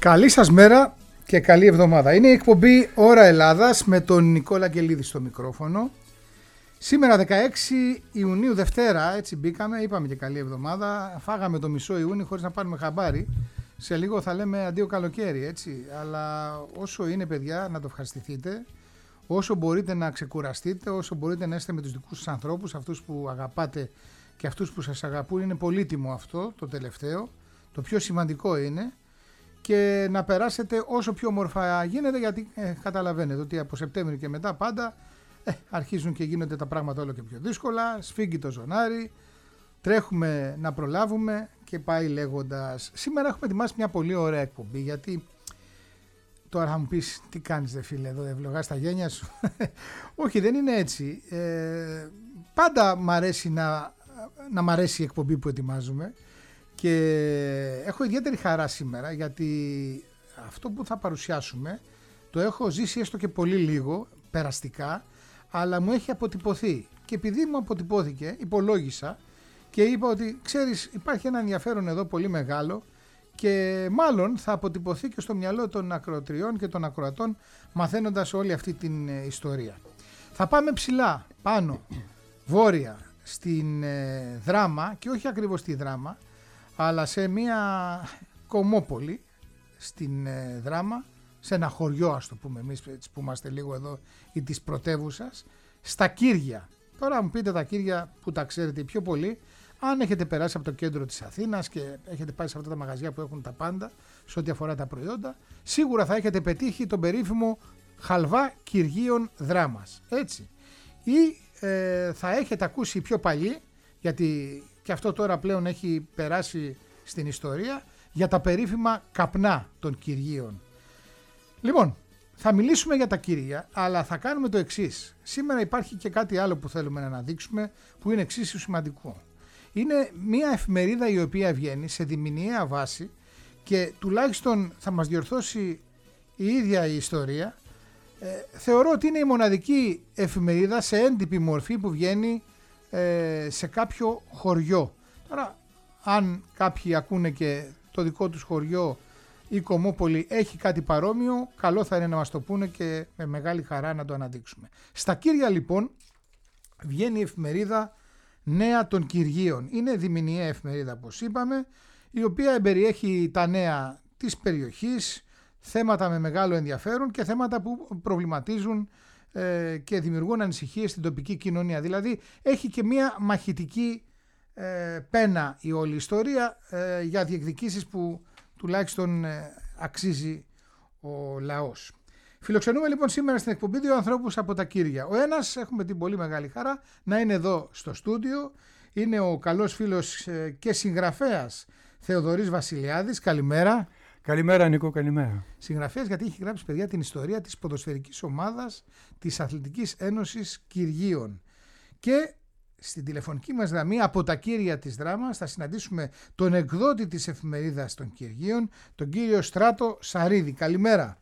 Καλή σας μέρα και καλή εβδομάδα. Είναι η εκπομπή Ώρα Ελλάδας με τον Νικόλα Αγγελίδη στο μικρόφωνο. Σήμερα 16 Ιουνίου, Δευτέρα, έτσι μπήκαμε, είπαμε και καλή εβδομάδα. Φάγαμε το μισό Ιούνιο χωρίς να πάρουμε χαμπάρι. Σε λίγο θα λέμε αντίο καλοκαίρι, έτσι. Αλλά όσο είναι, παιδιά, να το ευχαριστηθείτε. Όσο μπορείτε να ξεκουραστείτε, όσο μπορείτε να είστε με τους δικούς σας ανθρώπους, αυτούς που αγαπάτε και αυτούς που σας αγαπούν. Είναι πολύτιμο αυτό το τελευταίο. Το πιο σημαντικό είναι. Και να περάσετε όσο πιο όμορφα γίνεται, γιατί καταλαβαίνετε ότι από Σεπτέμβρη και μετά πάντα αρχίζουν και γίνονται τα πράγματα όλο και πιο δύσκολα. Σφίγγει το ζωνάρι, τρέχουμε να προλάβουμε και πάει λέγοντας. Σήμερα έχουμε ετοιμάσει μια πολύ ωραία εκπομπή, γιατί τώρα θα μου πεις τι κάνεις δε φίλε εδώ, ευλογάς τα γένια σου. Όχι, δεν είναι έτσι. Πάντα μ' αρέσει να μ' αρέσει η εκπομπή που ετοιμάζουμε. Και έχω ιδιαίτερη χαρά σήμερα, γιατί αυτό που θα παρουσιάσουμε το έχω ζήσει έστω και πολύ λίγο περαστικά, αλλά μου έχει αποτυπωθεί. Και επειδή μου αποτυπώθηκε, υπολόγισα και είπα ότι ξέρεις, υπάρχει ένα ενδιαφέρον εδώ πολύ μεγάλο και μάλλον θα αποτυπωθεί και στο μυαλό των ακροατριών και των ακροατών, μαθαίνοντας όλη αυτή την ιστορία. Θα πάμε ψηλά, πάνω, βόρεια, στην Δράμα, και όχι ακριβώς στη Δράμα, αλλά σε μια κομμόπολη στην Δράμα, σε ένα χωριό, ας το πούμε εμείς που είμαστε λίγο εδώ ή της πρωτεύουσας, στα Κύρια. Τώρα μου πείτε τα Κύρια που τα ξέρετε πιο πολύ, αν έχετε περάσει από το κέντρο της Αθήνας και έχετε πάει σε αυτά τα μαγαζιά που έχουν τα πάντα σε ό,τι αφορά τα προϊόντα, σίγουρα θα έχετε πετύχει τον περίφημο Χαλβά Κυργίων Δράμας, έτσι. Ή θα έχετε ακούσει πιο παλιοί, γιατί και αυτό τώρα πλέον έχει περάσει στην ιστορία, για τα περίφημα καπνά των Κυργίων. Λοιπόν, θα μιλήσουμε για τα Κύρια, αλλά θα κάνουμε το εξής. Σήμερα υπάρχει και κάτι άλλο που θέλουμε να αναδείξουμε, που είναι εξίσου σημαντικό. Είναι μια εφημερίδα η οποία βγαίνει σε διμηνιαία βάση και τουλάχιστον θα μας διορθώσει η ίδια η ιστορία. Θεωρώ ότι είναι η μοναδική εφημερίδα σε έντυπη μορφή που βγαίνει σε κάποιο χωριό. Τώρα, αν κάποιοι ακούνε και το δικό τους χωριό ή κομμόπολη έχει κάτι παρόμοιο, καλό θα είναι να μας το πούνε και με μεγάλη χαρά να το αναδείξουμε. Στα Κύρια λοιπόν βγαίνει η εφημερίδα Νέα των Κυργίων. Είναι διμηνιαία εφημερίδα, όπως είπαμε, η οποία εμπεριέχει τα νέα της περιοχής, θέματα με μεγάλο ενδιαφέρον και θέματα που προβληματίζουν και δημιουργούν ανησυχίες στην τοπική κοινωνία. Δηλαδή έχει και μια μαχητική πένα η όλη ιστορία για διεκδικήσεις που τουλάχιστον αξίζει ο λαός. Φιλοξενούμε λοιπόν σήμερα στην εκπομπή δύο ανθρώπους από τα Κύρια. Ο ένας, έχουμε την πολύ μεγάλη χαρά να είναι εδώ στο στούντιο, είναι ο καλός φίλος και συγγραφέας Θεοδωρής Βασιλιάδης. Καλημέρα. Καλημέρα Νίκο, καλημέρα. Συγγραφέας γιατί έχει γράψει, παιδιά, την ιστορία της ποδοσφαιρικής ομάδας της Αθλητικής Ένωσης Κυργίων. Και στην τηλεφωνική μας γραμμή από τα Κύρια της Δράμας θα συναντήσουμε τον εκδότη της εφημερίδας των Κυργίων, τον κύριο Στράτο Σαρίδη. Καλημέρα.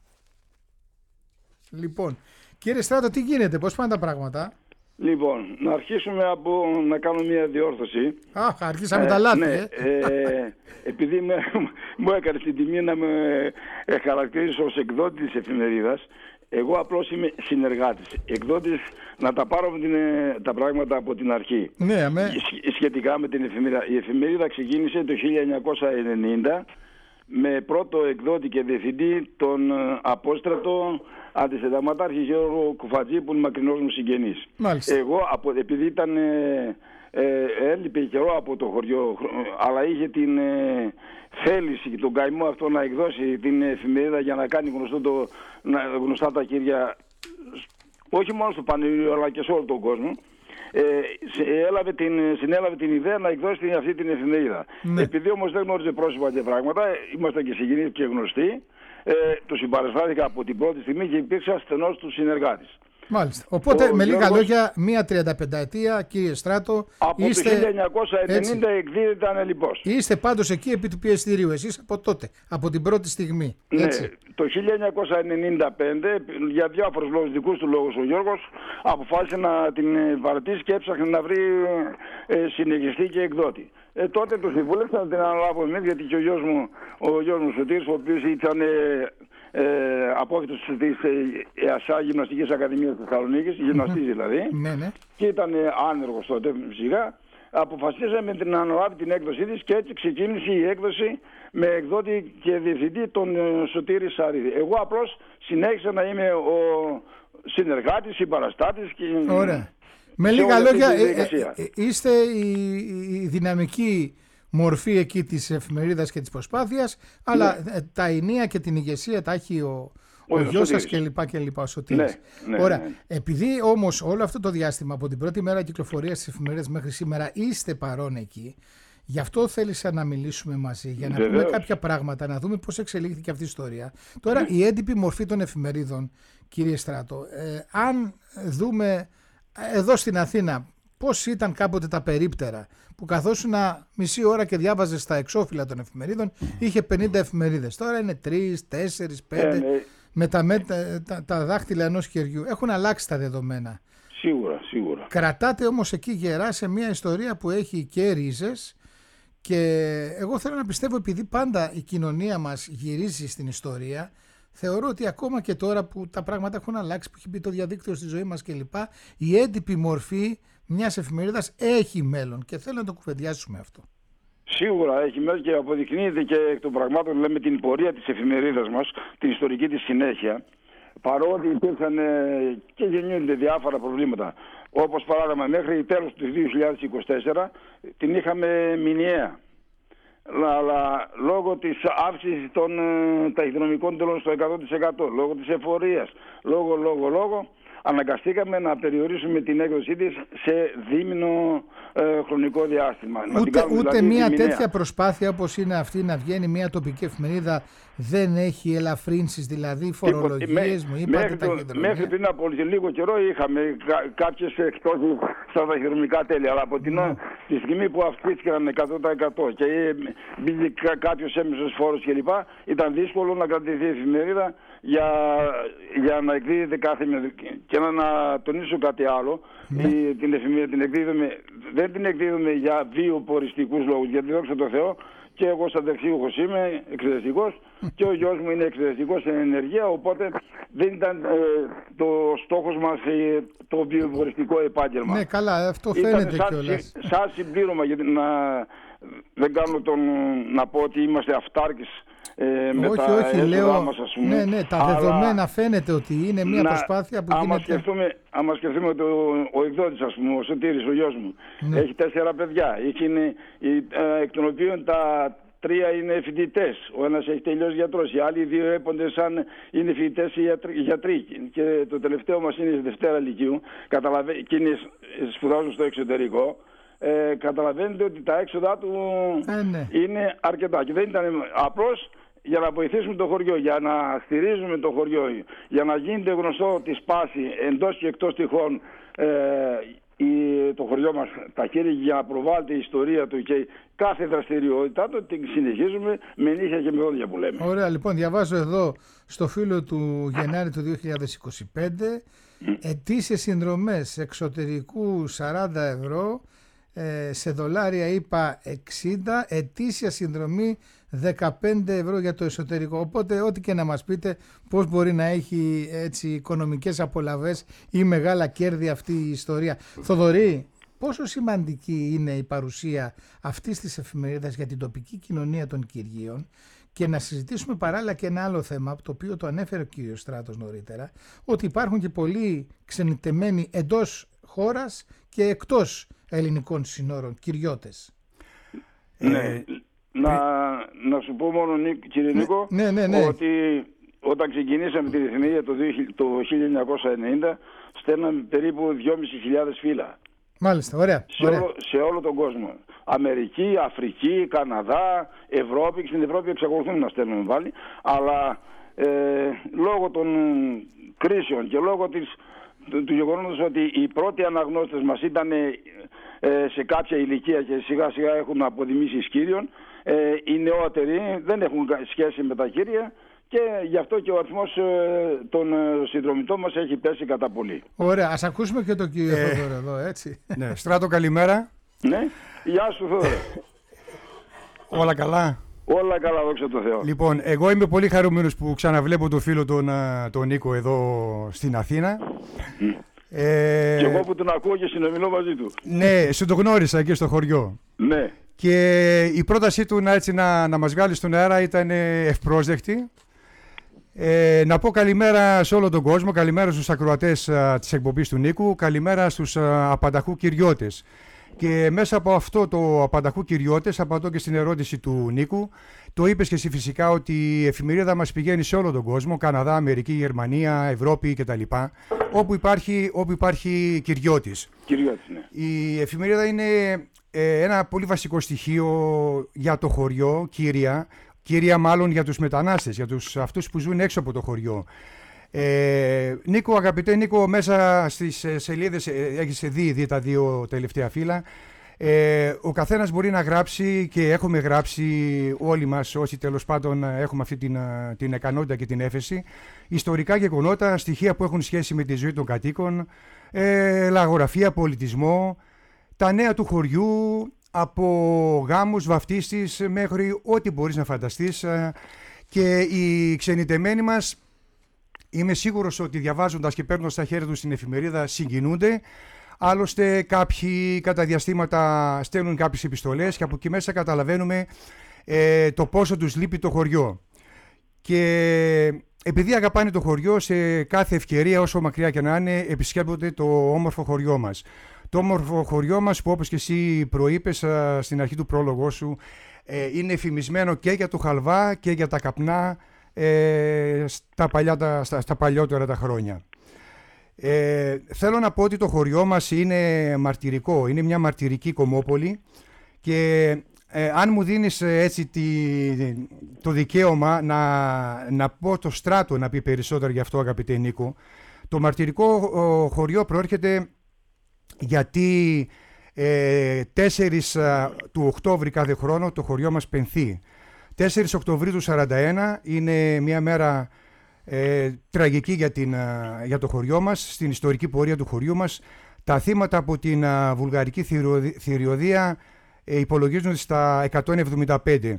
Λοιπόν, κύριε Στράτο, τι γίνεται, πώς πάνε τα πράγματα? Λοιπόν, να αρχίσουμε από να κάνω μια διόρθωση. Αρχίσαμε τα λάθη. Ναι, επειδή μου έκανε την τιμή να με χαρακτηρίσω ως εκδότη της εφημερίδας, εγώ απλώς είμαι συνεργάτης. Εκδότης, να τα πάρω τα πράγματα από την αρχή. Ναι, σχετικά με την εφημερίδα. Η εφημερίδα ξεκίνησε το 1990 με πρώτο εκδότη και διευθυντή τον απόστρατο αντισυνταγματάρχη Γιώργο Κουφατζή, που είναι μακρινός μου συγγενής. Μάλιστα. Εγώ, επειδή ήταν έλειπε καιρό από το χωριό, αλλά είχε την θέληση και τον καημό αυτό να εκδώσει την εφημερίδα για να κάνει γνωστά τα Κύρια, όχι μόνο στο Πανελλήνιο αλλά και σε όλο τον κόσμο, συνέλαβε την ιδέα να εκδώσει αυτή την εφημερίδα. Ναι. Επειδή όμως δεν γνώριζε πρόσωπα και πράγματα, ήμασταν και συγγενείς και γνωστοί, του συμπαραστάθηκα από την πρώτη στιγμή και υπήρξα στενός του συνεργάτης. Μάλιστα. Οπότε με λίγα λόγια, μία 35ετία, κύριε Στράτο. Από το 1990 εκδίδεται ανελιπώς. Είστε πάντως εκεί επί του πιεστηρίου, εσείς από τότε, από την πρώτη στιγμή. Έτσι. Ναι, το 1995, για διάφορους λόγους, δικούς του λόγους, ο Γιώργος αποφάσισε να την παρατήσει και έψαχνε να βρει συνεχιστή και εκδότη. Τότε του συμβούλευσα να την αναλάβω εμείς, γιατί και ο γιος μου Σωτήρης, ο οποίος ήταν απόφοιτος της ΕΑΣΑ, Γυμναστικής Ακαδημίας της Θεσσαλονίκης, γυμναστής δηλαδή, και ήταν άνεργος τότε φυσικά, αποφασίσαμε να αναλάβει την έκδοσή της και έτσι ξεκίνησε η έκδοση με εκδότη και διευθυντή τον Σωτήρη Σαρίδη. Εγώ απλώς συνέχισα να είμαι ο συνεργάτης, συμπαραστάτης. Ωραία. Με λίγα λόγια, είστε η δυναμική μορφή εκεί της εφημερίδας και της προσπάθειας, αλλά τα ενία και την ηγεσία τα έχει ο γιος σας κλπ. Ο Σωτήρης. Ωραία. Επειδή όμως όλο αυτό το διάστημα από την πρώτη μέρα κυκλοφορίας της εφημερίδας μέχρι σήμερα είστε παρόν εκεί, γι' αυτό θέλησα να μιλήσουμε μαζί, για να πούμε κάποια πράγματα, να δούμε πώς εξελίχθηκε αυτή η ιστορία. Τώρα η έντυπη μορφή των εφημερίδων, κύριε Στράτο, αν δούμε εδώ στην Αθήνα πώς ήταν κάποτε τα περίπτερα, που καθόσουν μισή ώρα και διάβαζε στα εξώφυλλα των εφημερίδων, είχε 50 εφημερίδες. Τώρα είναι 3, 4, 5, με τα δάχτυλα ενός χεριού. Έχουν αλλάξει τα δεδομένα. Σίγουρα. Κρατάτε όμως εκεί γερά σε μια ιστορία που έχει και ρίζες, και εγώ θέλω να πιστεύω, επειδή πάντα η κοινωνία μας γυρίζει στην ιστορία, θεωρώ ότι ακόμα και τώρα που τα πράγματα έχουν αλλάξει, που έχει μπει το διαδίκτυο στη ζωή μας κλπ, η έντυπη μορφή μιας εφημερίδας έχει μέλλον, και θέλω να το κουβεντιάσουμε αυτό. Σίγουρα έχει μέλλον και αποδεικνύεται και εκ των πραγμάτων, λέμε, την πορεία της εφημερίδας μας, την ιστορική της συνέχεια, παρότι υπήρχαν και γεννιούνται διάφορα προβλήματα. Όπως παράδειγμα, μέχρι τέλος του 2024 την είχαμε μηνιαία. Αλλά λόγω της αύξησης των ταχυδρομικών τελών στο 100%, λόγω της εφορίας, λόγω, αναγκαστήκαμε να περιορίσουμε την έκδοσή της σε δίμηνο χρονικό διάστημα. Ούτε μία τέτοια προσπάθεια όπως είναι αυτή, να βγαίνει μια τοπική εφημερίδα, δεν έχει ελαφρύνσεις, δηλαδή φορολογίες, μου είπατε, ταχυδρομεία. Μέχρι πριν από λίγο καιρό είχαμε κάποιες εκπτώσεις στα ταχυδρομικά τέλη, αλλά από τη στιγμή που αυξήθηκαν 100% και μπήκε κάποιος έμεσος φόρος κλπ, ήταν δύσκολο να κρατηθεί η εφημερίδα για να εκδίδεται κάθε μέρα. Και να τονίσω κάτι άλλο, την εφημερίδα δεν την εκδίδουμε για βιοποριστικούς λόγους, γιατί δόξα τω Θεώ και εγώ σαν δεξίουχος είμαι εξαιρετικός και ο γιος μου είναι εξαιρετικός σε ενεργεία, οπότε δεν ήταν το στόχος μας το βιοποριστικό επάγγελμα. Ναι, καλά, αυτό φαίνεται κιόλας. Σαν συμπλήρωμα, γιατί δεν κάνω να πω ότι είμαστε αυτάρκης με όχι, λέω, μας, ας πούμε. Ναι, τα δεδομένα φαίνεται ότι είναι μια προσπάθεια που γίνεται. Άμα σκεφτούμε ότι ο εκδότης, ας πούμε, ο Σωτήρης, ο γιος μου, έχει 4 παιδιά, εκ των οποίων τα 3 είναι φοιτητές. Ο ένας έχει τελειώσει γιατρός, οι άλλοι 2 έπονται σαν είναι φοιτητές γιατροί. Και το τελευταίο μας είναι στη Δευτέρα Λυκείου, και σπουδάζουν στο εξωτερικό. Καταλαβαίνετε ότι τα έξοδα του είναι αρκετά. Και δεν ήταν απλώς για να βοηθήσουμε το χωριό, για να στηρίζουμε το χωριό, για να γίνεται γνωστό τη σπάση εντός και εκτός τυχών το χωριό μας τα χέρια, για να προβάλλεται η ιστορία του και κάθε δραστηριότητά του την συνεχίζουμε με νύχια και με δόντια που λέμε. Ωραία, λοιπόν, διαβάζω εδώ στο φύλλο του Γενάρη του 2025 ετήσιες συνδρομές εξωτερικού 40 ευρώ, σε δολάρια είπα 60, ετήσια συνδρομή 15 ευρώ για το εσωτερικό. Οπότε ό,τι και να μας πείτε, πώς μπορεί να έχει έτσι οικονομικές απολαβές ή μεγάλα κέρδη αυτή η ιστορία. Θοδωρή, πόσο σημαντική είναι η παρουσία αυτής της εφημερίδας για την τοπική κοινωνία των Κυργίων, και να συζητήσουμε παράλληλα και ένα άλλο θέμα, το οποίο το ανέφερε ο κύριος Στράτος νωρίτερα, ότι υπάρχουν και πολλοί ξενιτεμένοι εντός χώρας και εκτός ελληνικών συνόρων, κυριώτες. Ναι. Να σου πω μόνο, κύριε Νίκο, ότι όταν ξεκινήσαμε τη εφημερίδα το 1990, στέλναμε περίπου 2.500 φύλλα. Μάλιστα, ωραία. Σε όλο τον κόσμο. Αμερική, Αφρική, Καναδά, Ευρώπη. Στην Ευρώπη εξακολουθούμε να στέλνουμε πάλι, αλλά λόγω των κρίσεων και λόγω του γεγονότος ότι οι πρώτοι αναγνώστες μας ήταν σε κάποια ηλικία και σιγά σιγά έχουν αποδημήσει εις Κύριον. Οι νεότεροι δεν έχουν σχέση με τα Κύρια και γι' αυτό και ο αριθμός των συνδρομητών μας έχει πέσει κατά πολύ. Ωραία, ας ακούσουμε και τον κύριο Θόδωρο εδώ, έτσι. Ναι, Στράτο, καλημέρα. Ναι, γεια σου Θόδωρο. Όλα καλά. Όλα καλά, δόξα τω Θεώ. Λοιπόν, εγώ είμαι πολύ χαρούμενος που ξαναβλέπω τον φίλο τον Νίκο εδώ στην Αθήνα. Και εγώ που τον ακούω και συνομιλώ μαζί του. Ναι, σου το γνώρισα εκεί στο χωριό. Ναι. Και η πρότασή του να μας βγάλει στον αέρα ήταν ευπρόσδεκτη. Να πω καλημέρα σε όλο τον κόσμο, καλημέρα στους ακροατές της εκπομπής του Νίκου, καλημέρα στους απανταχού κυριώτες. Και μέσα από αυτό το απανταχού κυριώτες απαντώ και στην ερώτηση του Νίκου. Το είπες και εσύ φυσικά ότι η εφημερίδα μας πηγαίνει σε όλο τον κόσμο, Καναδά, Αμερική, Γερμανία, Ευρώπη κτλ. Όπου υπάρχει κυριώτης. Κυριώτης, ναι. Η εφημερίδα είναι ένα πολύ βασικό στοιχείο για το χωριό, κύρια μάλλον για τους μετανάστες, για αυτούς που ζουν έξω από το χωριό. Νίκο, αγαπητέ Νίκο, μέσα στις σελίδες έχεις δει τα δύο τελευταία φύλλα. Ο καθένας μπορεί να γράψει και έχουμε γράψει όλοι μας όσοι τέλος πάντων έχουμε αυτή την ικανότητα και την έφεση, ιστορικά γεγονότα, στοιχεία που έχουν σχέση με τη ζωή των κατοίκων, λαγογραφία, πολιτισμό, τα νέα του χωριού, από γάμους, βαφτίσεις μέχρι ό,τι μπορείς να φανταστείς. Και οι ξενιτεμένοι μας, είμαι σίγουρος ότι διαβάζοντας και παίρνοντας στα χέρια τους την εφημερίδα συγκινούνται. Άλλωστε κάποιοι κατά διαστήματα στέλνουν κάποιες επιστολές και από εκεί μέσα καταλαβαίνουμε το πόσο τους λείπει το χωριό. Και επειδή αγαπάνε το χωριό, σε κάθε ευκαιρία όσο μακριά και να είναι επισκέπτονται το όμορφο χωριό μας. Το όμορφο χωριό μας που όπως και εσύ προείπες στην αρχή του πρόλογου σου είναι εφημισμένο και για το χαλβά και για τα καπνά στα παλιότερα τα χρόνια. Θέλω να πω ότι το χωριό μας είναι μαρτυρικό, είναι μια μαρτυρική κομμόπολη και αν μου δίνεις έτσι το δικαίωμα να πω το Στράτο να πει περισσότερο γι' αυτό, αγαπητέ Νίκο, το μαρτυρικό χωριό προέρχεται γιατί 4 του Οκτώβρη κάθε χρόνο το χωριό μας πενθεί. 4 Οκτωβρίου του 1941 είναι μια μέρα τραγική για το χωριό μας, στην ιστορική πορεία του χωριού μας. Τα θύματα από την βουλγαρική θηριωδία υπολογίζονται στα 175.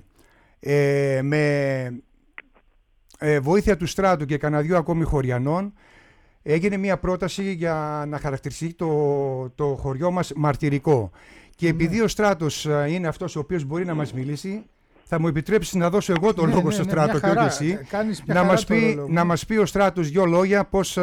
Με βοήθεια του Στράτου και κανένα δυο ακόμη χωριανών έγινε μια πρόταση για να χαρακτηριστεί το χωριό μας μαρτυρικό. Και επειδή ο Στράτος είναι αυτός ο οποίος μπορεί να μας μιλήσει, θα μου επιτρέψεις να δώσω εγώ το λόγο στο Στράτο και όχι εσύ, να μας πει ο Στράτος 2 λόγια πώς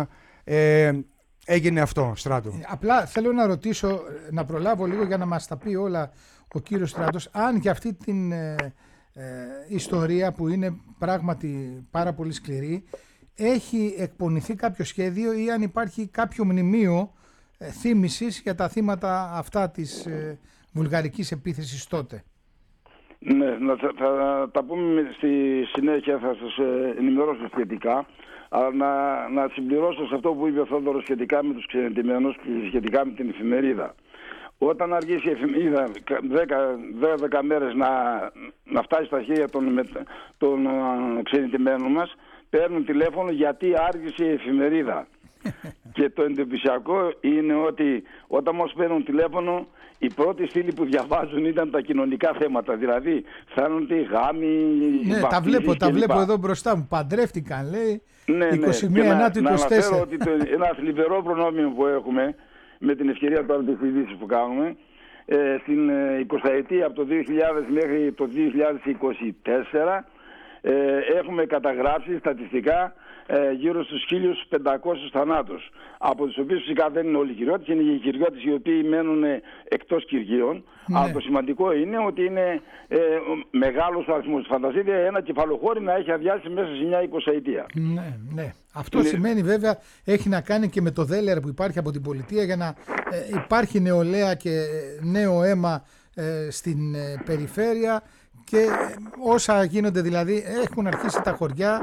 έγινε αυτό, Στράτο. Απλά θέλω να ρωτήσω, να προλάβω λίγο για να μας τα πει όλα ο κύριος Στράτος, αν για αυτή την ιστορία που είναι πράγματι πάρα πολύ σκληρή, έχει εκπονηθεί κάποιο σχέδιο ή αν υπάρχει κάποιο μνημείο θύμησης για τα θύματα αυτά της βουλγαρικής επίθεσης τότε. Ναι, θα τα πούμε στη συνέχεια, θα σας ενημερώσω σχετικά. Αλλά να συμπληρώσω σε αυτό που είπε ο Θόδωρος σχετικά με τους ξενιτεμένους και σχετικά με την εφημερίδα. Όταν αργήσει η εφημερίδα 10 μέρες να φτάσει στα χέρια των ξενιτεμένων μας, παίρνουν τηλέφωνο γιατί άργησε η εφημερίδα. Και το εντυπωσιακό είναι ότι όταν μας παίρνουν τηλέφωνο, η πρώτη στήλη που διαβάζουν ήταν τα κοινωνικά θέματα. Δηλαδή, φαίνονται γάμοι, ναι, τα βλέπω εδώ μπροστά μου. Παντρεύτηκαν, λέει. Ναι, 21 Ενάτου 24. Να αναφέρω ότι ένα θλιβερό προνόμιο που έχουμε με την ευκαιρία του αντιφυδίσεις που κάνουμε στην 20ετία από το 2000 μέχρι το 2024 έχουμε καταγράψει στατιστικά γύρω στους 1.500 θανάτους, από τους οποίους φυσικά δεν είναι όλοι οι κυριώτες, είναι οι κυριώτες οι οποίοι μένουν εκτός κυργείων. Ναι. Αλλά το σημαντικό είναι ότι είναι μεγάλος ο αριθμός. Φανταστείτε ένα κεφαλοχώρι να έχει αδειάσει μέσα σε μια 20ετία. Ναι, ναι. Αυτό σημαίνει βέβαια, έχει να κάνει και με το δέλεαρ που υπάρχει από την πολιτεία για να υπάρχει νεολαία και νέο αίμα στην περιφέρεια. Και όσα γίνονται δηλαδή, έχουν αρχίσει τα χωριά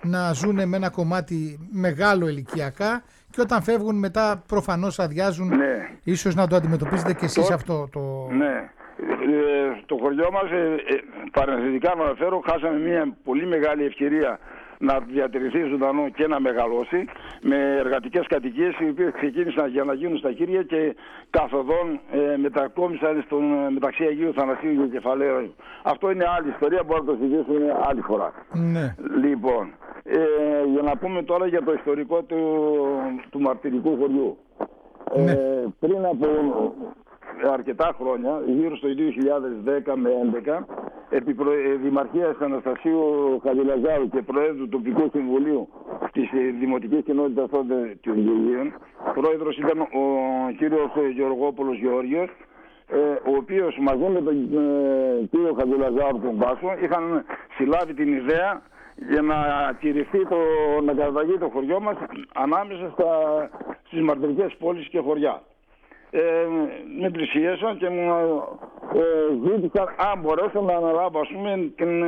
να ζουν με ένα κομμάτι μεγάλο ηλικιακά και όταν φεύγουν μετά προφανώς αδειάζουν. Ναι. Ίσως να το αντιμετωπίζετε και εσείς αυτό το... Ναι. Το χωριό μας, παρενθετικά να αναφέρω, χάσαμε μια πολύ μεγάλη ευκαιρία να διατηρηθεί ζωντανό και να μεγαλώσει με εργατικές κατοικίες οι οποίες ξεκίνησαν για να γίνουν στα χέρια και καθοδόν μετακόμισαν μεταξύ Αγίου Θανασίου και Κεφαλαίου. Αυτό είναι άλλη ιστορία, μπορούμε να το συζητήσουμε άλλη φορά. Ναι. Λοιπόν, για να πούμε τώρα για το ιστορικό του μαρτυρικού χωριού. Ναι. Πριν από αρκετά χρόνια, γύρω στο 2010 με 2011, επί Δημαρχίας Αναστασίου Χατζηλαζάρου και Προέδρου του Τοπικού Συμβουλίου της Δημοτικής Κοινότητας τότε του Γεωργίων, πρόεδρος ήταν ο κύριος Γεωργόπουλος Γεώργιος, ο οποίος μαζί με τον κύριο Χατζηλαζάρου τον Βάσο είχαν συλλάβει την ιδέα για να τηρηθεί να καταταγεί το χωριό μας ανάμεσα στις μαρτυρικές πόλεις και χωριά. Με πλησίασαν και μου ζήτησαν αν μπορέσω να αναλάβω, ας πούμε,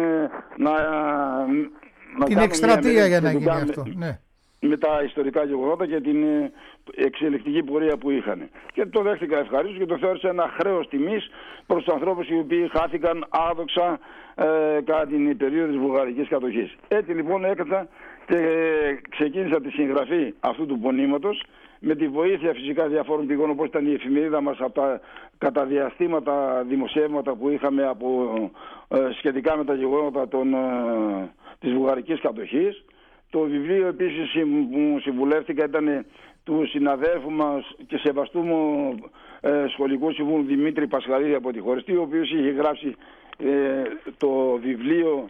την εκστρατεία για να γίνει αυτό. Ναι. Με τα ιστορικά γεγονότα και την εξελικτική πορεία που είχαν. Και το δέχτηκα ευχαρίστως και το θεώρησα ένα χρέος τιμής προς τους ανθρώπους οι οποίοι χάθηκαν άδοξα κατά την περίοδο της βουλγαρικής κατοχής. Έτσι λοιπόν έκατσα και ξεκίνησα τη συγγραφή αυτού του πονήματος με τη βοήθεια φυσικά διαφόρων πηγών, όπως ήταν η εφημερίδα μας από τα καταδιαστήματα δημοσιεύματα που είχαμε σχετικά με τα γεγονότα της βουλγαρικής κατοχής. Το βιβλίο επίσης που μου συμβουλεύτηκα ήταν του συναδέλφου μας και σεβαστού μου σχολικού συμβούλου Δημήτρη Πασχαλίδη από τη Χωριστή, ο οποίος είχε γράψει το βιβλίο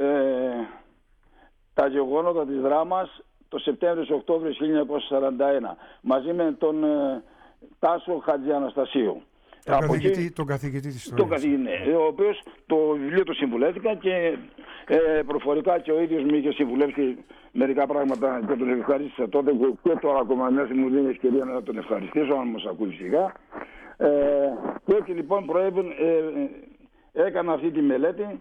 «Τα γεγονότα της δράμας» το Σεπτέμβριο-Οκτώβριο 1941 μαζί με τον Τάσο Χατζιαναστασίου. Τον καθηγητή της ιστορίας. Ο οποίος το βιβλίο το συμβουλεύτηκα και προφορικά και ο ίδιος μου είχε συμβουλεύσει μερικά πράγματα και τον ευχαρίστησα τότε και τώρα ακόμα μέσα μου δίνει ευκαιρία να τον ευχαριστήσω αν μας ακούει σιγά. Και έτσι λοιπόν έκανα αυτή τη μελέτη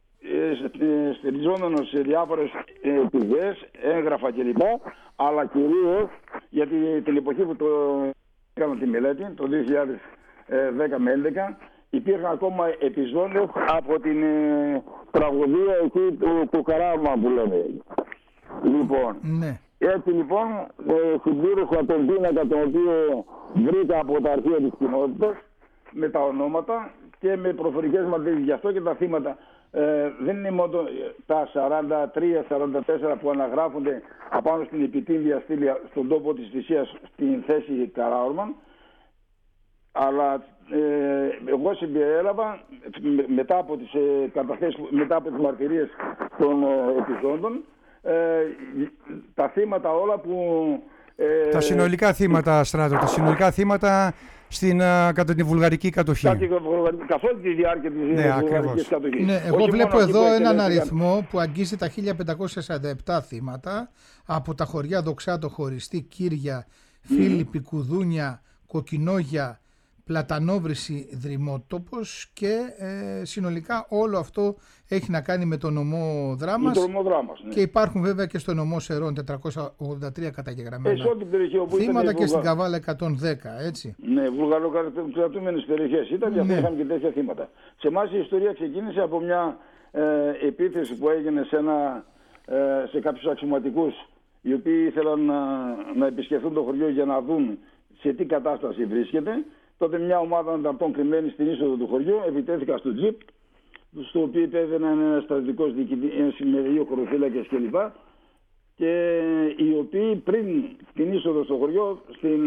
στηριζόμενος σε διάφορες πηγές, έγγραφα κλπ. Αλλά κυρίως γιατί την εποχή που έκανα τη μελέτη, το 2010 με 2011, υπήρχαν ακόμα επεισόδια από την τραγωδία εκεί του Καράμα που λέμε. Λοιπόν, ναι. Έτσι λοιπόν συμπλήρωσα τον πίνακα τον οποίο βρήκα από τα αρχεία της κοινότητας με τα ονόματα και με προφορικές μαρτυρίες. Γι' αυτό και τα θύματα δεν είναι μόνο τα 43-44 που αναγράφονται απάνω στην επιτύμβια στήλη στον τόπο της θυσίας στην θέση Καράορμαν, αλλά εγώ συμπεριέλαβα μετά από τις καταθέσεις, μετά από τις μαρτυρίες των επιζώντων, τα θύματα όλα που... τα συνολικά θύματα, Στράτο, τα συνολικά θύματα κατά τη βουλγαρική κατοχή. Καθ' όλη τη διάρκεια της βουλγαρικής κατοχής. Ναι, εγώ βλέπω εδώ έναν αριθμό που αγγίζει τα 1547 θύματα από τα χωριά Δοξάτο, Χωριστή, Κύρια, Φίλιππη, Κουδούνια, Κοκκινόγια, Πλατανόβρηση, Δρυμότοπος και συνολικά όλο αυτό έχει να κάνει με το νομό Δράμας, ναι. Και υπάρχουν βέβαια και στο νομό Σερών 483 καταγεγραμμένα θύματα και στην Καβάλα 110, έτσι. Ναι, βουλγαροκρατούμενες περιοχές ήταν και αυτό είχαν και τέτοια θύματα. Σε εμάς η ιστορία ξεκίνησε από μια επίθεση που έγινε σε κάποιους αξιωματικούς οι οποίοι ήθελαν να επισκεφθούν το χωριό για να δουν σε τι κατάσταση βρίσκεται. Τότε μια ομάδα ανταρτών κρυμμένη στην είσοδο του χωριού επιτέθηκαν στο τζιπ, στο οποίο υπέβαινε ένα στρατιωτικός διοικητής με 2 χωροφύλακες κλπ. Και οι οποίοι πριν την είσοδο στο χωριό,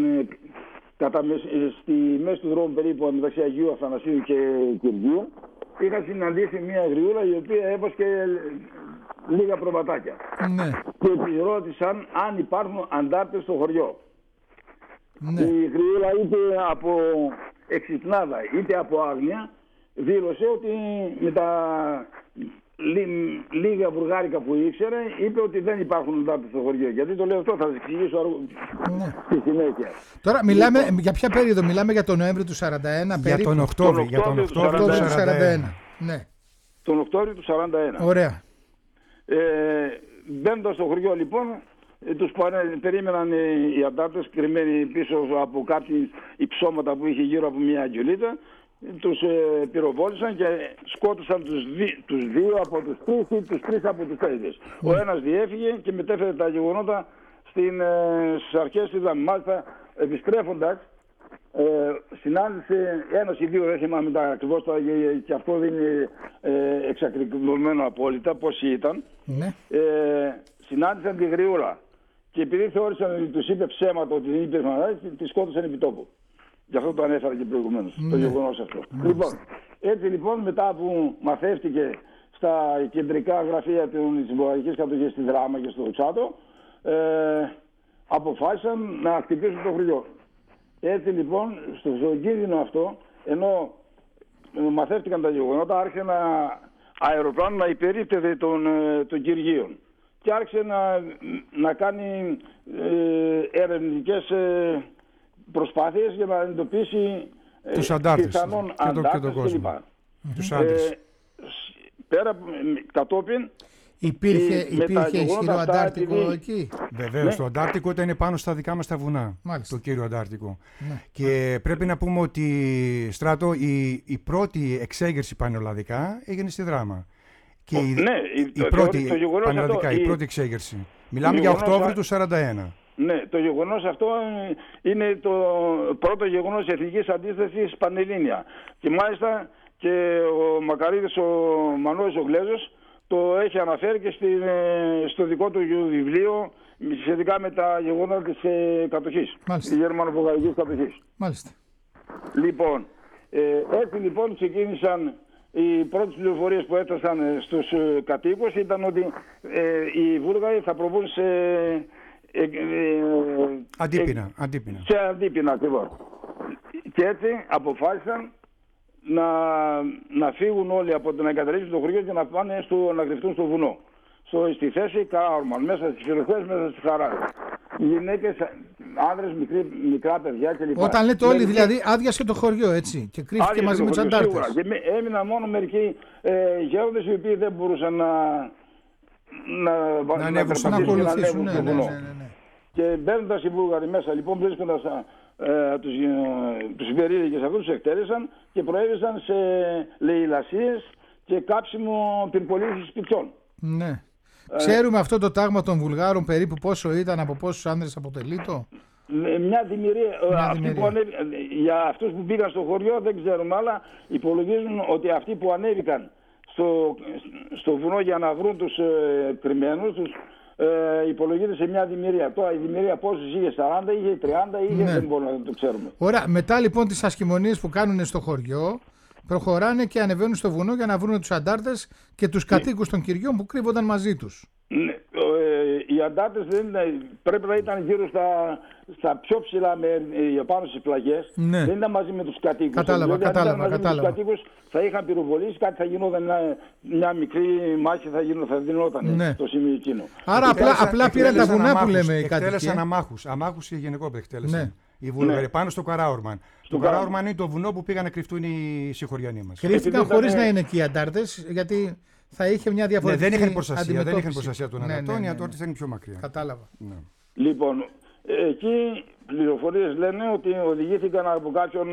στη μέση του δρόμου περίπου μεταξύ Αγίου Αθανασίου και Κυργίου, είχαν συναντήσει μια γριούλα η οποία έβασκε λίγα προβατάκια. Ναι. Και τη ρώτησαν αν υπάρχουν αντάρτες στο χωριό. Ναι. Η γριούλα είτε από εξυπνάδα είτε από άγνοια δήλωσε ότι με τα λίγα βουλγάρικα που ήξερε είπε ότι δεν υπάρχουν αντάρτες στο χωριό. Γιατί το λέω αυτό, θα σας εξηγήσω στη συνέχεια. Τώρα μιλάμε για ποια περίοδο, μιλάμε για τον Νοέμβριο του 41 για τον Οκτώβριο του 41. Ναι. Τον Οκτώβριο του 41. Ωραία. μπαίνοντας στο χωριό λοιπόν, τους περίμεναν οι αντάρτες κρυμμένοι πίσω από κάτι υψώματα που είχε γύρω από μια αγγελίτα. Τους πυροβόλησαν και σκότωσαν τους δύο από τους τρεις ή τους τρεις από τους τέσσερις. Ο ένας διέφυγε και μετέφερε τα γεγονότα στις αρχές της. Μάλιστα επιστρέφοντας συνάντησε ένας ή δύο, δεν θυμάμαι τα ακριβώς τώρα, και αυτό δεν είναι εξακριβωμένο απόλυτα πόσοι ήταν. Ναι. Συνάντησαν τη Γριούλα και επειδή θεώρησαν ότι τους είπε ψέματα ότι δεν είπε τη σκότωσαν επί τόπου. Γι' αυτό το ανέφερα και προηγουμένως, το γεγονός αυτό. Λοιπόν, έτσι λοιπόν μετά που μαθεύτηκε στα κεντρικά γραφεία της βουλγαρικής κατοχής στη Δράμα και στο Τσάτο, αποφάσισαν να χτυπήσουν το χωριό. Έτσι λοιπόν, στον κίνδυνο αυτό, ενώ μαθεύτηκαν τα γεγονότα, άρχισε ένα αεροπλάνο να υπερίπτεται των Κυργίων και άρχισε να κάνει ερευνητικές προσπάθειες για να εντοπίσει τους αντάρτες πιθανόν και τον αντάρτες κόσμο. Τους άντρες. Πέρα κατόπιν υπήρχε ισχυρό αντάρτικο εκεί. Βεβαίως, το Αντάρτικο ήταν πάνω στα δικά μας τα βουνά. Μάλιστα. Το κύριο Αντάρτικο. Ναι. Και πρέπει να πούμε ότι, Στράτο, η πρώτη εξέγερση πανελλαδικά έγινε στη Δράμα. Και η πρώτη εξέγερση. Μιλάμε για Οκτώβριο του 1941. Ναι, το γεγονός αυτό είναι το πρώτο γεγονός εθνικής αντίστασης πανελλήνια. Και μάλιστα και ο Μακαρίδης, ο Μανώλης ο Γλέζος, το έχει αναφέρει και στο δικό του βιβλίο σχετικά με τα γεγονότα της κατοχής, της γερμανοβουλγαρικής κατοχής. Μάλιστα. Λοιπόν, έτσι λοιπόν ξεκίνησαν οι πρώτες πληροφορίες που έφτασαν στους κατοίκους, ήταν ότι οι Βούλγαροι θα προβούν σε αντίπεινα. Σε αντίπεινα ακριβώς. Και έτσι αποφάσισαν να φύγουν όλοι από να εγκαταλείψουν το χωριό και να πάνε να κρυφτούν στο βουνό. Στη θέση Καράουρμαν, μέσα στις περιοχές, μέσα στις χαράδες. Οι γυναίκες, άνδρες, μικρά παιδιά κλπ. Όταν λέτε όλοι, δηλαδή άδειασε το χωριό, έτσι, και κρύφτηκε μαζί με τους αντάρτες. Και έμειναν μόνο μερικοί γέροντες οι οποίοι δεν μπορούσαν να ακολουθήσουν. Ναι. Και μπαίνοντας οι Βούλγαροι μέσα, λοιπόν, βρίσκοντας τους υπερήλικες αυτούς, τους εκτέλεσαν και προέβησαν σε λαιλασίες και κάψιμο πυρπολίσης σπιτιών. Ναι. Ξέρουμε αυτό το τάγμα των Βουλγάρων περίπου πόσο ήταν, από πόσους άνδρες αποτελεί το? Μια δημιουργία. Για αυτούς που πήγαν στο χωριό δεν ξέρουμε, αλλά υπολογίζουν ότι αυτοί που ανέβηκαν στο βουνό για να βρουν τους κρυμμένους, υπολογίζεται σε μια δημιουργία. Τώρα η δημιουργία πόσους είχε, 40, είχε 30, είχε, δεν μπορούμε να το ξέρουμε. Ωραία. Μετά λοιπόν τις ασκημονίες που κάνουν στο χωριό, προχωράνε και ανεβαίνουν στο βουνό για να βρουν τους αντάρτες και τους κατοίκους των κυριών που κρύβονταν μαζί τους. Ναι. Οι αντάρτες πρέπει να ήταν γύρω στα πιο ψηλά πάνω στις πλαγιές. Ναι. Δεν ήταν μαζί με τους κατοίκους. Κατάλαβα. Με τους κατοίκους θα είχαν πυροβολήσει, κάτι θα γινόταν, μια μικρή μάχη θα δινόταν στο σημείο εκείνο. Άρα απλά πήραν τα βουνά που λέμε οι κατοίκοι. Εκτέλεσαν αμάχους και γενικόπαιδα εκτέλεσαν. Ναι. Οι Βούλγαροι πάνω στο Καράουρμαν. Στο Καράουρμαν είναι το βουνό που πήγαν να κρυφτούν οι συγχωριανοί μας. Κρύφτηκαν χωρίς να είναι εκεί οι αντάρτες, γιατί θα είχε μια διαφορετική αντιμετώπιση. Δεν είχαν προστασία των ανταρτών, οι αντάρτες ήταν πιο μακριά. Κατάλαβα. Ναι. Λοιπόν, εκεί πληροφορίες λένε ότι οδηγήθηκαν από κάποιον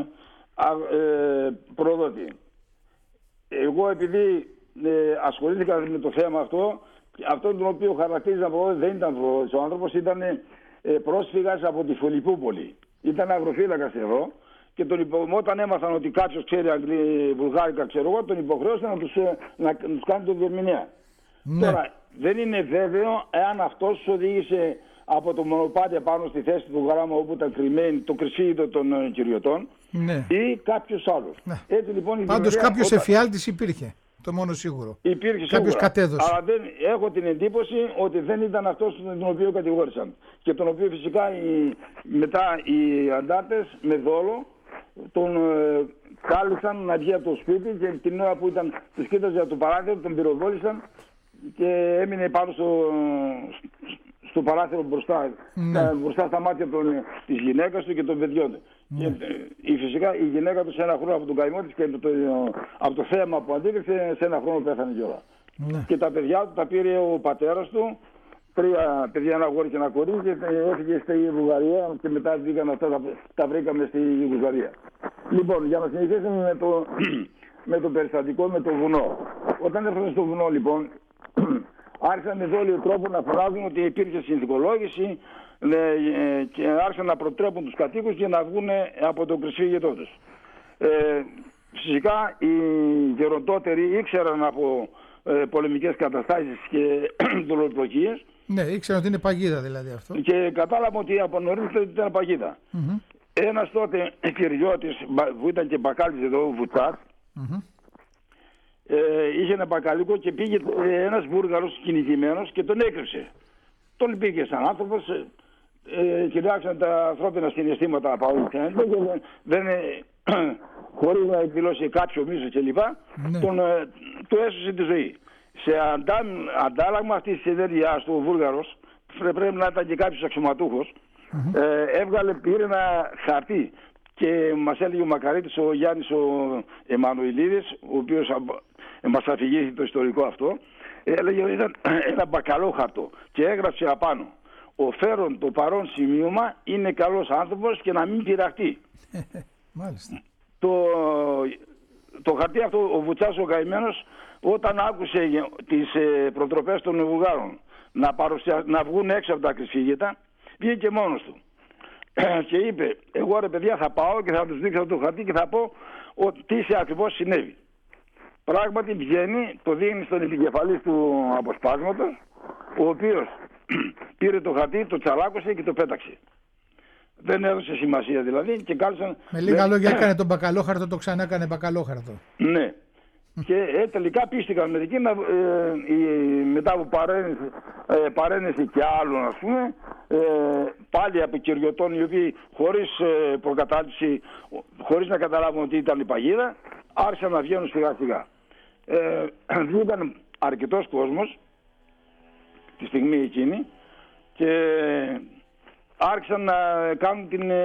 προδότη. Εγώ επειδή ασχολήθηκα με το θέμα αυτόν τον οποίο χαρακτήριζα προδότη δεν ήταν προδότης. Ο άνθρωπος ήταν πρόσφυγας από τη Φιλιππούπολη. Ήταν αγροφύλακας εδώ και όταν έμαθαν ότι κάποιος ξέρει βουλγάρικα, τον υποχρέωσαν να τους κάνει τον διερμηνέα. Ναι. Τώρα, δεν είναι βέβαιο εάν αυτός τους οδήγησε από το μονοπάτι πάνω στη θέση του γράμμα όπου ήταν κρυμμένη το κρυσίδιο των κυριωτών, ναι, ή κάποιος άλλος. Ναι. Έτσι, λοιπόν, πάντως κάποιος εφιάλτης υπήρχε. Το μόνο σίγουρο. Υπήρχε κάποιος κατέδωσε. Αλλά έχω την εντύπωση ότι δεν ήταν αυτός τον οποίο κατηγόρησαν. Και τον οποίο φυσικά μετά οι αντάρτες με δόλο τον κάλεσαν να βγει από το σπίτι και την ώρα που τους κοίταζε από το παράθυρο τον πυροβόλησαν και έμεινε πάνω στο παράθυρο μπροστά, μπροστά στα μάτια της γυναίκας του και των παιδιών του. Και φυσικά η γυναίκα του σε ένα χρόνο από τον καημό της και από το θέαμα που αντίκρισε σε ένα χρόνο πέθανε κιόλας. Ναι. Και τα παιδιά του τα πήρε ο πατέρας του. 3 παιδιά, ένα αγόρι και ένα κορίτσι, και έφυγε στη Βουλγαρία και μετά βγήκαν αυτά, τα βρήκαμε στη Βουλγαρία. Λοιπόν, για να συνεχίσουμε με το περιστατικό με το βουνό. Όταν έφτασε στο βουνό, λοιπόν, άρχισαν με δόλιο τρόπο να φωνάζουν ότι υπήρχε συνθηκολόγηση και άρχισαν να προτρέπουν τους κατοίκους για να βγουν από το κρυσφύγετό τους. Φυσικά οι γεροντότεροι ήξεραν από πολεμικές καταστάσεις και δολοπλοκίες. Ναι, ήξερα ότι είναι παγίδα δηλαδή αυτό. Και κατάλαβα ότι από νωρίς ήταν παγίδα. Ένας τότε κυριώτης που ήταν και μπακάλης εδώ, ο Βουτσάς, είχε ένα μπακαλικό και πήγε ένας Βούλγαρος κυνηγημένος και τον έκρυψε. Τον πήγε σαν άνθρωπος, κοιτάξαν τα ανθρώπινα συναισθήματα από όλους και δεν χωρίς να εκδηλώσει κάποιο μίσος κλπ. Του έσωσε τη ζωή. Σε αντάλλαγμα αυτής της ενέργειας του ο Βούλγαρος, πρέπει να ήταν και κάποιος αξιωματούχος, πήρε ένα χαρτί και μας έλεγε ο Μακαρίτης, ο Γιάννης ο Εμμανουηλίδης, ο οποίος μας αφηγήθηκε το ιστορικό αυτό, έλεγε ότι ήταν ένα μπακαλό χαρτό και έγραψε απάνω: ο φέρον το παρόν σημείωμα είναι καλός άνθρωπος και να μην πειραχτεί. Μάλιστα. Το χαρτί αυτό ο Βουτσάς ο καημένος, όταν άκουσε τις προτροπές των Βουλγάρων να βγουν έξω από τα κρυσφύγετα, βγήκε μόνος του και είπε: εγώ ρε παιδιά θα πάω και θα τους δείξω το χαρτί και θα πω τι σε ακριβώς συνέβη. Πράγματι βγαίνει, το δείχνει στον επικεφαλής του αποσπάσματος, ο οποίος πήρε το χαρτί, το τσαλάκωσε και το πέταξε. Δεν έδωσε σημασία δηλαδή και κάλεσαν... Με λίγα λόγια έκανε τον μπακαλόχαρτο, το ξανά έκανε μπακαλόχαρτο. Ναι. Και τελικά πίστηκαν μερικοί μετά από παρένεση και άλλων, ας πούμε, πάλι από κυριωτών οι οποίοι χωρίς προκατάληψη, χωρίς να καταλάβουν ότι ήταν η παγίδα, άρχισαν να βγαίνουν σιγά σιγά. Βγήκαν αρκετός κόσμος τη στιγμή εκείνη και άρχισαν να κάνουν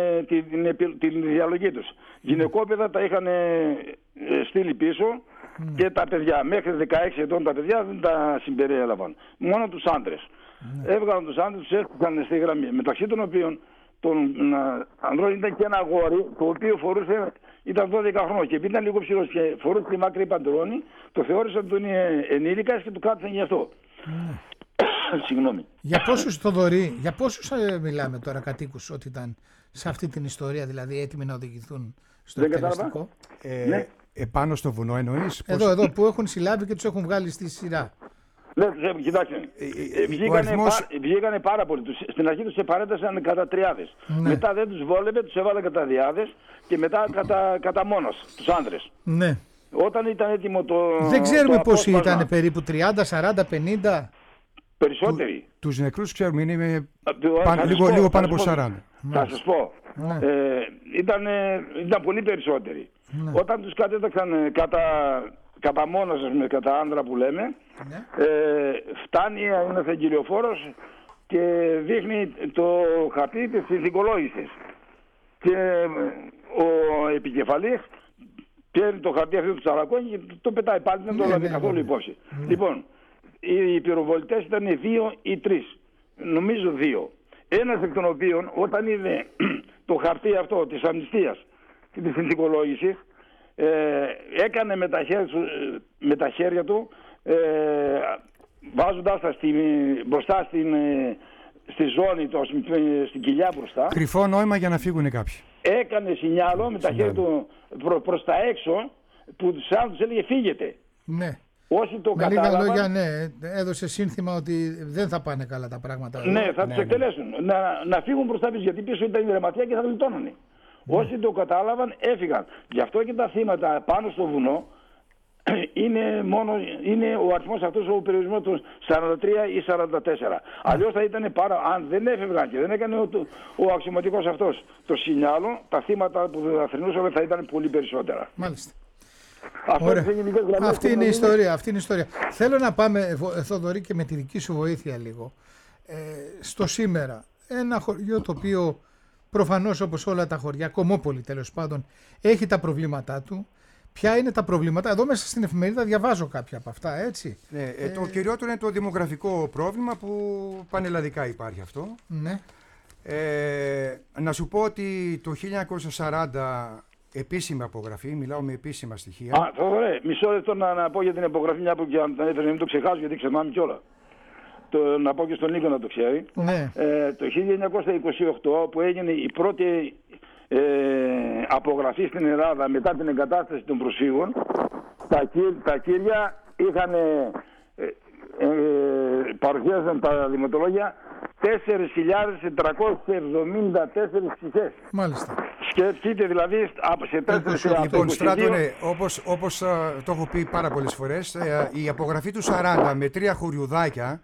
την διαλογή τους. Γυναικόπαιδα τα είχαν στείλει πίσω και τα παιδιά μέχρι 16 ετών τα παιδιά δεν τα συμπεριέλαβαν. Μόνο τους άντρες. Έβγαλαν τους άντρες, τους έστειλαν στη γραμμή. Μεταξύ των οποίων των ανδρών ήταν και ένα αγόρι το οποίο φορούσε, ήταν 12 χρόνια και επειδή ήταν λίγο ψηλός και φορούσε τη μακρύ παντελόνι, το θεώρησαν ότι είναι ενήλικας και του κράτησαν γι' αυτό. Συγγνώμη. Για πόσους, Θοδωρή, για πόσους μιλάμε τώρα κατοίκους ότι ήταν σε αυτή την ιστορία, δηλαδή έτοιμοι να οδηγηθούν στο εκτελεστικό? Ναι. Επάνω στο βουνό εννοείς? Εδώ που έχουν συλλάβει και τους έχουν βγάλει στη σειρά. Ναι, κοιτάξτε, βγήκανε πάρα πολύ. Στην αρχή τους επαρέτασαν κατά τριάδες. Ναι. Μετά δεν τους βόλευε, τους έβαλε κατά διάδες και μετά κατά μόνος, τους άντρες. Ναι. Όταν ήταν έτοιμο δεν ξέρουμε πόσοι ήταν, περίπου 30, 40, 50. Περισσότεροι. Τους νεκρούς ξέρουμε, είναι λίγο πάνω από 40. Θα σας πω. Ναι. Ήταν πολύ περισσότεροι. Ναι. Όταν τους κατέταξαν κατά μόνος, κατά άνδρα που λέμε, Ναι. φτάνει ένας εγκυριοφόρος και δείχνει το χαρτί της συνθηκολόγησης. Και ο επικεφαλής παίρνει το χαρτί αυτό του τσαλακώνει και το πετάει πάλι, δεν το λάβει καθόλου υπόψη. Λοιπόν, οι πυροβολητές ήταν 2 ή 3. Νομίζω 2. Ένας εκ των οποίων όταν είδε το χαρτί αυτό της αμνηστίας και της συνθηκολόγησης, έκανε με τα χέρια του, βάζοντας τα μπροστά στη ζώνη, στην κοιλιά μπροστά. Κρυφό νόημα για να φύγουν κάποιοι. Έκανε σινιάλο με τα χέρια του προς τα έξω που τους άλλους έλεγε φύγετε. Ναι. Όσοι το με λίγα κατάλαβαν, λόγια, ναι, έδωσε σύνθημα ότι δεν θα πάνε καλά τα πράγματα. Ναι, θα τους εκτελέσουν. Να φύγουν προς τα πίσω, γιατί πίσω ήταν η ρεματιά και θα γλιτώνανε. Όσοι το κατάλαβαν έφυγαν. Γι' αυτό και τα θύματα πάνω στο βουνό είναι ο αριθμός αυτός, ο περιορισμός του 43 ή 44. Αλλιώς θα ήταν αν δεν έφευγαν και δεν έκανε ο αξιωματικός αυτός το σινιάλο, τα θύματα που θα θρηνούσαν θα ήταν πολύ περισσότερα. Μάλιστα. Αυτή είναι η ιστορία. Θέλω να πάμε, Θοδωρή, και με τη δική σου βοήθεια λίγο στο σήμερα. Ένα χωριό το οποίο προφανώς, όπως όλα τα χωριά, Κομμόπολη τέλος πάντων, έχει τα προβλήματά του. ποια είναι τα προβλήματα. Εδώ μέσα στην εφημερίδα διαβάζω κάποια από αυτά, έτσι. Ναι, το κυριότερο είναι το δημογραφικό πρόβλημα που πανελλαδικά υπάρχει αυτό. Ναι. Να σου πω ότι το 1940 επίσημη απογραφή, μιλάω με επίσημα στοιχεία. Ωραία, μισό λεπτό να πω για την απογραφή, μια που και αν θα ήθελα να μην το ξεχάσω γιατί ξεχνάμε κιόλα. Να πω και στον Νίκο να το ξέρει. Ναι. Το 1928 που έγινε η πρώτη απογραφή στην Ελλάδα μετά την εγκατάσταση των προσφύγων, τα κύρια είχαν παρουσίασαν τα δημοτολόγια 4.474 ψυχές. Μάλιστα. Σκεφτείτε δηλαδή σε 4.000. Λοιπόν, Στράτωνε, όπως το έχω πει πάρα πολλές φορές, η απογραφή του 40 με 3 χωριουδάκια,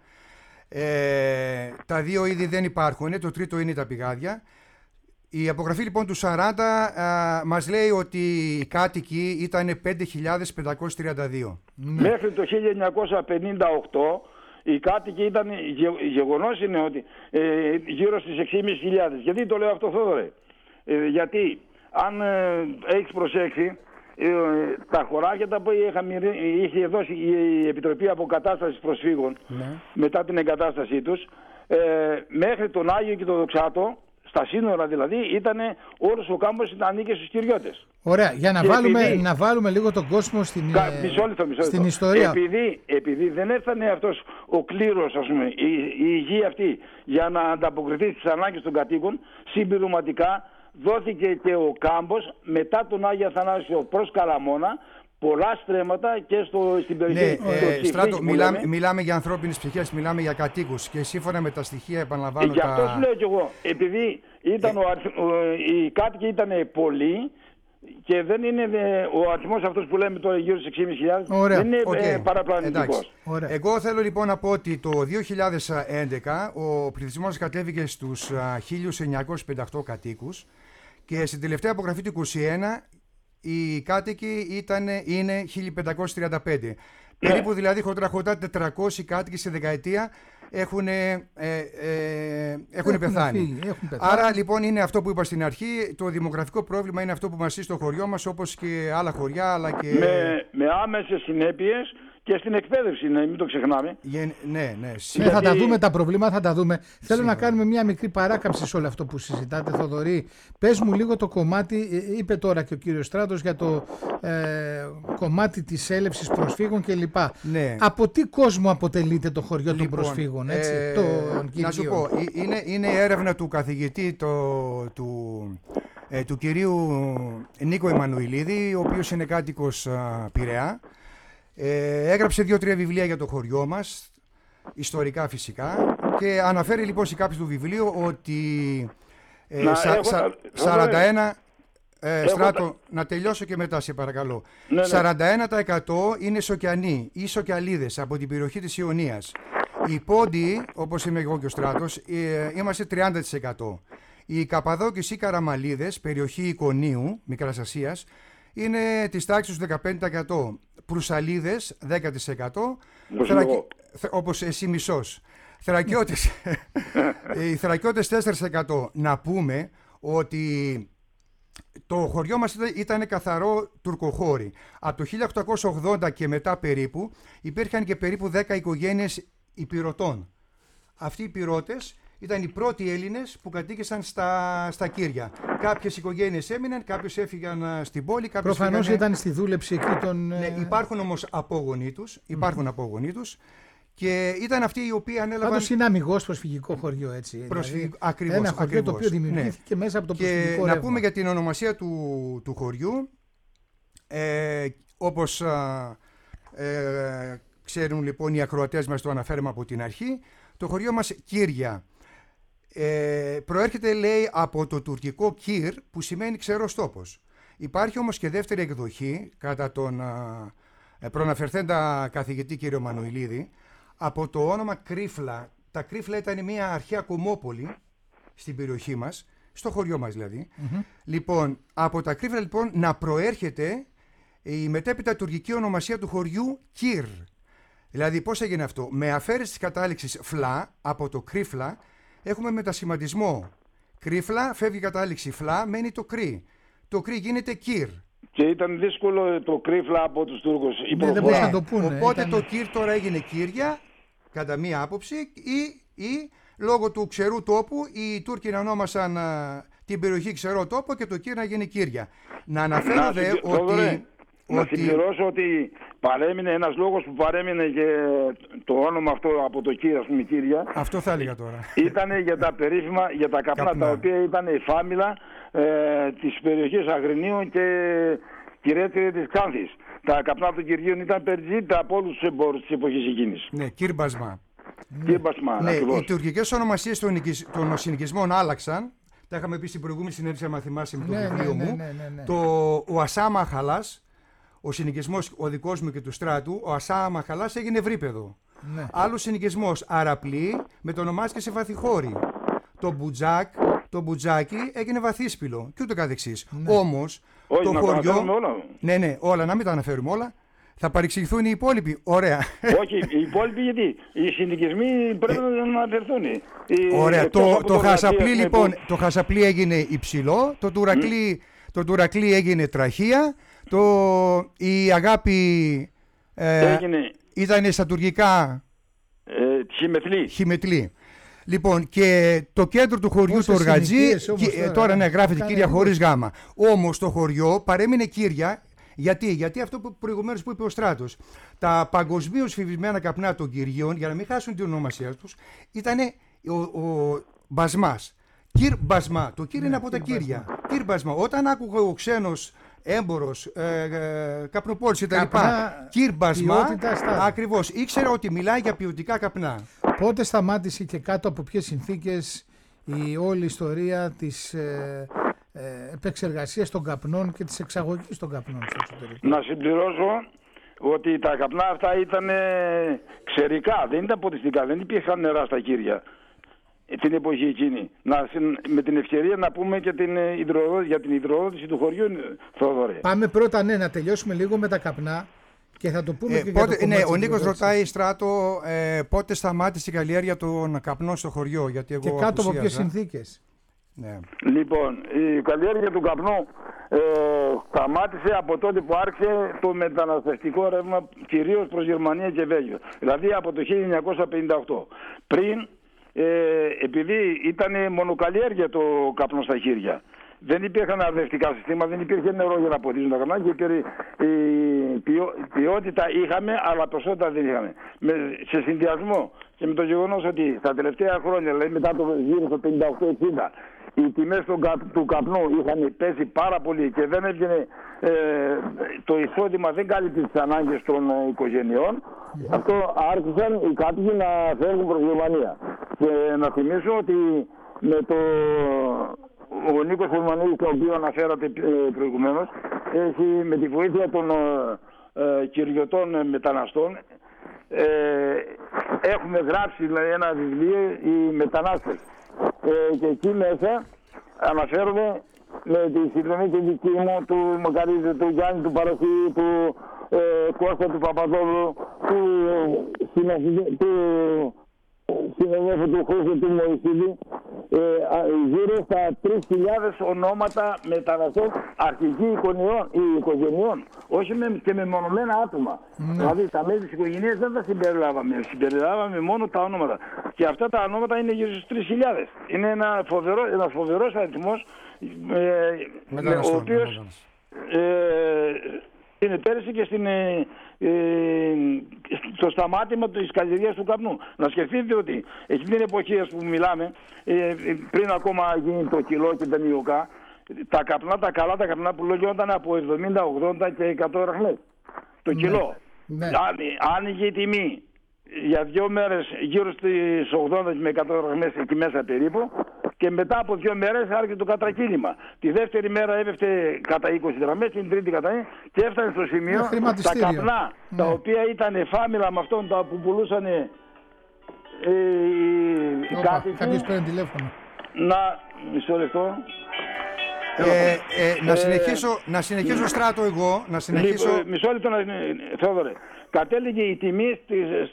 τα 2 ήδη δεν υπάρχουν, το τρίτο είναι τα πηγάδια. Η απογραφή λοιπόν του 40 μας λέει ότι οι κάτοικοι ήταν 5.532. Μέχρι το 1958 οι κάτοικοι ήταν, γεγονός είναι ότι γύρω στις 6.500. Γιατί το λέω αυτό, Θόδωρε? Γιατί αν έχεις προσέξει, τα χωράκια τα που είχε δώσει η Επιτροπή Αποκατάστασης Προσφύγων, μετά την εγκατάστασή τους, μέχρι τον Άγιο και τον Δοξάτο, στα σύνορα δηλαδή, ήταν όλος ο κάμπος ανήκε στους κυριώτες. Ωραία, για να βάλουμε λίγο τον κόσμο στην ιστορία. Επειδή δεν έφτανε αυτός ο κλήρος, ας πούμε, η υγεία αυτή για να ανταποκριθεί στις ανάγκες των κατοίκων, συμπληρωματικά δόθηκε και ο κάμπος μετά τον Άγιο Αθανάσιο προς Καλαμώνα, πολλά στρέμματα και στην περιοχή. Ναι, Στράτο, μιλάμε για ανθρώπινες ψυχές, μιλάμε για κατοίκους και σύμφωνα με τα στοιχεία, επαναλαμβάνω. Γι' αυτό σου λέω κι εγώ, επειδή οι κάτοικοι ήταν πολλοί και δεν είναι ο αριθμός αυτός που λέμε τώρα γύρω στις 6.500, δεν είναι παραπλανητικός. Εγώ θέλω λοιπόν να πω ότι το 2011 ο πληθυσμός κατέβηκε στους 1.958 κατοίκους και στην τελευταία απογραφή του 2021 οι κάτοικοι είναι 1.535. Περίπου δηλαδή χοντρά 400 κάτοικοι σε δεκαετία έχουν πεθάνει. Άρα λοιπόν είναι αυτό που είπα στην αρχή, το δημογραφικό πρόβλημα είναι αυτό που μας ζει στο χωριό μας, όπως και άλλα χωριά, αλλά και... Με άμεσες συνέπειες και στην εκπαίδευση, μην το ξεχνάμε. Ναι. Θα τα δούμε τα προβλήματα, θα τα δούμε. Θέλω να κάνουμε μια μικρή παράκαμψη σε όλο αυτό που συζητάτε, Θοδωρή. Πες μου λίγο το κομμάτι, είπε τώρα και ο κύριος Στράτος, για το κομμάτι της έλευσης προσφύγων κλπ. Ναι. Από τι κόσμο αποτελείται το χωριό των προσφύγων, έτσι, να σου πω, είναι έρευνα του καθηγητή του κυρίου Νίκο Εμμανουηλίδη, ο οποίος είναι κάτοικος Πειραιά. Έγραψε 2-3 βιβλία για το χωριό μας, ιστορικά φυσικά, και αναφέρει λοιπόν σε κάποιο του βιβλίο ότι 41... Στράτο, να τελειώσω και μετά σε παρακαλώ. 41% είναι Σοκιανοί ή Σοκιαλίδες από την περιοχή της Ιωνίας. Οι Πόντιοι, όπως είμαι εγώ και ο Στράτος, είμαστε 30%. Οι Καπαδόκες ή Καραμαλίδες, περιοχή Εικονίου, Μικράς Ασίας, είναι της τάξης του 15%. Προυσαλίδες 10%. Όπως εσύ μισός. Θρακιώτες, οι Θρακιώτες 4%. Να πούμε ότι το χωριό μας ήταν καθαρό τουρκοχώρι. Από το 1880 και μετά περίπου υπήρχαν και περίπου 10 οικογένειες Υπηρωτών. Αυτοί οι Υπηρώτες ήταν οι πρώτοι Έλληνες που κατοίκησαν στα Κύρια. Κάποιες οικογένειες έμειναν, κάποιες έφυγαν στην πόλη. Προφανώς ήταν στη δούλεψη εκεί των... Ναι, υπάρχουν όμως απόγονοί τους. Και ήταν αυτοί οι οποίοι ανέλαβαν. Πάντως είναι αμιγώς προσφυγικό χωριό, έτσι. Ακριβώς. Ένα χωριό το οποίο δημιουργήθηκε μέσα από το προσφυγικό ρεύμα. Να πούμε για την ονομασία του χωριού. Όπως ξέρουν λοιπόν οι ακροατές μας, το αναφέρουμε από την αρχή. Το χωριό μας Κύρια προέρχεται, λέει, από το τουρκικό κύρ, που σημαίνει ξερός τόπος. Υπάρχει όμως και δεύτερη εκδοχή κατά τον προαναφερθέντα καθηγητή κύριο Μανουηλίδη, από το όνομα Κρύφλα. Τα Κρύφλα ήταν μια αρχαία κομμόπολη στην περιοχή μας, στο χωριό μας δηλαδή. Λοιπόν, από τα Κρύφλα λοιπόν να προέρχεται η μετέπειτα τουρκική ονομασία του χωριού Κύρ. Δηλαδή πώς έγινε αυτό? Με αφαίρεση της κατάληξης φλα από το Κρύφλα έχουμε μετασχηματισμό. Κρύφλα, φεύγει η κατάληξη φλα, μένει το κρύ. Το κρύ γίνεται Κύρ. Και ήταν δύσκολο το κρύφλα από τους Τούρκους. Ναι, δεν μπορούσαν να το πούνε. Οπότε το κύρ τώρα έγινε Κύρια, κατά μία άποψη, ή λόγω του ξερού τόπου οι Τούρκοι να ονόμασαν την περιοχή ξερό τόπο και το κύρ να γίνει Κύρια. Να αναφέρω να συμπληρώσω ότι παρέμεινε ένας λόγος που παρέμεινε και το όνομα αυτό από το κύρ, ας πούμε, Κύρια. Αυτό θα έλεγα τώρα. Ήταν για τα περίφημα, για τα καπνά, τα οποία ήταν η φάμιλα της περιοχής Αγρινίου και Κυρέτρια της Ξάνθης. Τα καπνά των Κυριών ήταν περιζήτητα από όλους τους εμπόρους της εποχής εκείνης. Ναι, Κύρμπασμα. Κύρμπασμα, ναι, ακριβώς. οι τουρκικές ονομασίες των συνοικισμών άλλαξαν. Τα είχαμε πει στην προηγούμενη συνέντευξη, αν θυμάσαι, με το βιβλίο μου. Ο Ασάμα Χαλάς, ο συνοικισμός ο δικός μου και του στράτου, ο Ασάμα Χαλάς έγινε Ευρύπεδο. Ναι. Άλλος συνοικισμός Αραπλή με το ονομάστηκε σε Βαθιχώρη. Το Μπουτζάκι έγινε Βαθύσπυλο και ούτω καθεξής. Ναι. Όμως όχι, το χωριό. Όλα. Ναι, όλα, να μην τα αναφέρουμε όλα. Θα παρεξηγηθούν οι υπόλοιποι. Ωραία. Όχι, οι υπόλοιποι γιατί. Οι συνοικισμοί πρέπει να αναφερθούν. Ωραία. Το Χασαπλή λοιπόν, το Χασαπλή έγινε Υψηλό, το Τουρακλή έγινε Τραχία, η Αγάπη ήταν στα τουρκικά Χιμετλή. Λοιπόν, και το κέντρο του χωριού του Οργατζή, τώρα ναι, γράφεται Κύρια χωρίς γάμα. Όμως το χωριό παρέμεινε Κύρια. Γιατί αυτό που προηγουμένως που είπε ο Στράτος, τα παγκοσμίως φημισμένα καπνά των Κυριών, για να μην χάσουν την ονομασία τους, ήταν ο Μπασμάς. Κύρ Μπασμά. Το κύρ είναι από τα Κύρια. Κύρ Μπασμά. Όταν άκουγε ο ξένος έμπορος, καπνοπόλης κτλ. Κύρ Μπασμά, ακριβώς, ήξερε ότι μιλάει για ποιοτικά καπνά. Πότε σταμάτησε και κάτω από ποιες συνθήκες η όλη ιστορία της επεξεργασίας των καπνών και της εξαγωγής των καπνών στο εξωτερικό? Να συμπληρώσω ότι τα καπνά αυτά ήταν ξερικά, δεν ήταν ποτιστικά, δεν υπήρχαν νερά στα Κύρια την εποχή εκείνη. Με την ευκαιρία να πούμε και για την υδροδότηση του χωριού, Θόδωρε. Πάμε πρώτα να τελειώσουμε λίγο με τα καπνά και θα το πούμε και για το ναι, ο Νίκος ρωτάει, Στράτο, πότε σταμάτησε η καλλιέργεια των καπνών στο χωριό, γιατί εγώ και κάτω από ποιες συνθήκες? Ναι. Λοιπόν, η καλλιέργεια του καπνού σταμάτησε από τότε που άρχισε το μεταναστευτικό ρεύμα, κυρίως προς Γερμανία και Βέλγιο. Δηλαδή από το 1958. Πριν, επειδή ήταν μονοκαλλιέργεια το καπνό στα χέρια, δεν υπήρχαν αρδευτικά συστήματα, δεν υπήρχε νερό για να ποτίζουν τα καπνά και ποιότητα είχαμε, αλλά ποσότητα δεν είχαμε. Σε συνδυασμό και με το γεγονός ότι τα τελευταία χρόνια, δηλαδή μετά το γύρω στο 58-60, οι τιμές του καπνού είχαν πέσει πάρα πολύ και δεν έβγαινε, το εισόδημα δεν κάλυπτε τις ανάγκες των οικογενειών. Αυτό άρχισαν οι κάτοικοι να φεύγουν προς Γερμανία. Και να θυμίσω ότι ο Νίκος Φουρμανίδης, τον οποίο αναφέρατε προηγουμένως, έχει με τη βοήθεια των κυριωτών μεταναστών, έχουμε γράψει δηλαδή, ένα βιβλίο, οι μετανάστες. Και εκεί μέσα αναφέρουμε με τη συνδρομή του δική μου, του Μακαρίδη, του Γιάννη, του Παρασί, του Κώστα, του Παπαδόπουλου, του συνοδεύω του Χρήστο του Μωυσίδη, γύρω στα 3.000 ονόματα μεταναστών αρχηγοί οικογενειών, όχι και με μονομένα άτομα. Δηλαδή τα μέλη της οικογένειας δεν τα συμπεριλάβαμε μόνο τα όνόματα. Και αυτά τα ονόματα είναι γύρω στους 3.000. Είναι ένας φοβερός αριθμός, ο οποίος είναι πέρυσι και στο σταμάτημα της καλλιεργίας του καπνού. Να σκεφτείτε ότι εκείνη την εποχή που μιλάμε, πριν ακόμα γίνει το κιλό και τα μειοκά, τα καπνά, τα καλά τα καπνά που λέγονταν από 70, 80 και 100 δραχμές το κιλό. Ναι. Άνοιγε η τιμή για 2 μέρες γύρω στις 80 με 100 δραχμές εκεί μέσα περίπου, και μετά από 2 μέρες άρχισε το κατρακύλημα. Τη δεύτερη μέρα έπεφτε κατά 20 δραχμές, την τρίτη κατά 1 και έφτανε στο σημείο τα καπνά, τα οποία ήταν φάμιλα με αυτόν που πουλούσαν οι κάτοικοι. Κάποιος παίρνει τηλέφωνο. Μισό λεπτό. Να συνεχίσω Στράτο εγώ. Μισό λεπτό, Θεόδωρε. Κατέληγε η τιμή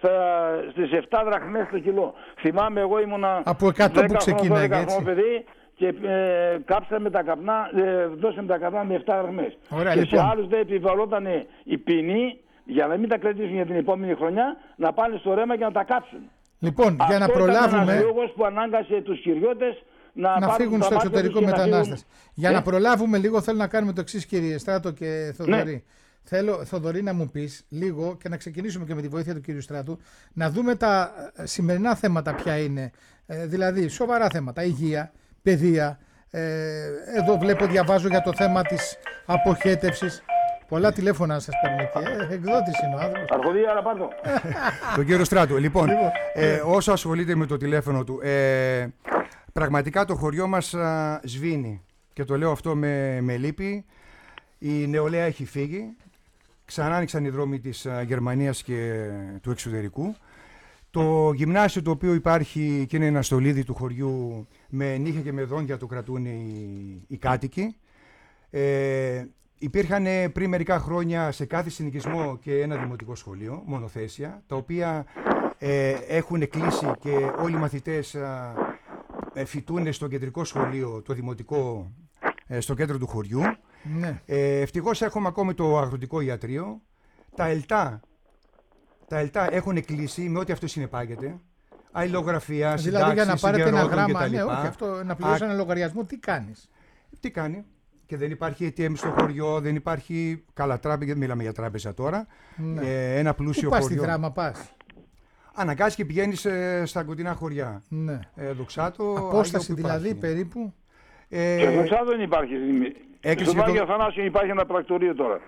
στις 7 δραχμές το κιλό. Θυμάμαι, εγώ ήμουνα από 100 που ξεκίναγε, έτσι. Παιδί και κάψαμε τα καπνά, δώσαμε τα καπνά με 7 γραμμές. Ωραία, και λοιπόν. σε άλλους δεν επιβαλόταν η ποινή για να μην τα κρατήσουν για την επόμενη χρονιά, να πάνε στο ρέμα και να τα κάψουν. Λοιπόν, για να προλάβουμε. Αυτό ήταν ένας λόγος που ανάγκασε τους κυριώτες να φύγουν στο εξωτερικό μετανάστες. Για να προλάβουμε λίγο, θέλω να κάνουμε το εξής, κύριε Στράτο και Θοδωρή. Ναι. Θέλω, Θοδωρή, να μου πεις λίγο και να ξεκινήσουμε και με τη βοήθεια του κύριου Στράτου, να δούμε τα σημερινά θέματα ποια είναι. Δηλαδή, σοβαρά θέματα, υγεία, παιδεία. Εδώ βλέπω, διαβάζω για το θέμα της αποχέτευσης. Πολλά τηλέφωνα σας παίρνω και εκδότης είναι ο άνθρωπος. Αρχοδία, αλλά πάρτο. Τον κύριο Στράτου. Λοιπόν, όσο ασχολείται με το τηλέφωνο του, πραγματικά το χωριό μας σβήνει. Και το λέω αυτό με λύπη. Η νεολαία έχει φύγει. Ξανά άνοιξαν οι δρόμοι της Γερμανίας και του εξωτερικού. Το γυμνάσιο το οποίο υπάρχει και είναι ένα στολίδι του χωριού, με νύχια και με δόντια το κρατούν οι κάτοικοι. Υπήρχαν πριν μερικά χρόνια σε κάθε συνοικισμό και ένα δημοτικό σχολείο, μονοθέσια, τα οποία έχουν κλείσει και όλοι οι μαθητές φοιτούν στο κεντρικό σχολείο, το δημοτικό, στο κέντρο του χωριού. Ναι. Ευτυχώς έχουμε ακόμη το αγροτικό ιατρείο. Τα ΕΛΤΑ έχουν κλείσει με ό,τι αυτό συνεπάγεται. Αλληλογραφία, συντάξεις, δηλαδή για να πάρετε ένα γράμμα, ναι, όχι, αυτό, να πληρώσει ένα λογαριασμό, τι κάνεις? Τι κάνει? Και δεν υπάρχει ATM στο χωριό, δεν υπάρχει. Καλά, τράπεζα, μιλάμε για τράπεζα τώρα. Ναι. Ένα πλούσιο χωριό. Πού πας χωριό. στη Δράμα, πας? Αναγκάζει και πηγαίνεις στα κοντινά χωριά. Ναι. Δοξάτο. Απόσταση δηλαδή περίπου. Και Δοξάτο δεν υπάρχει. Στον Άγιο Αθανάσιο υπάρχει ένα πρακτορείο τώρα.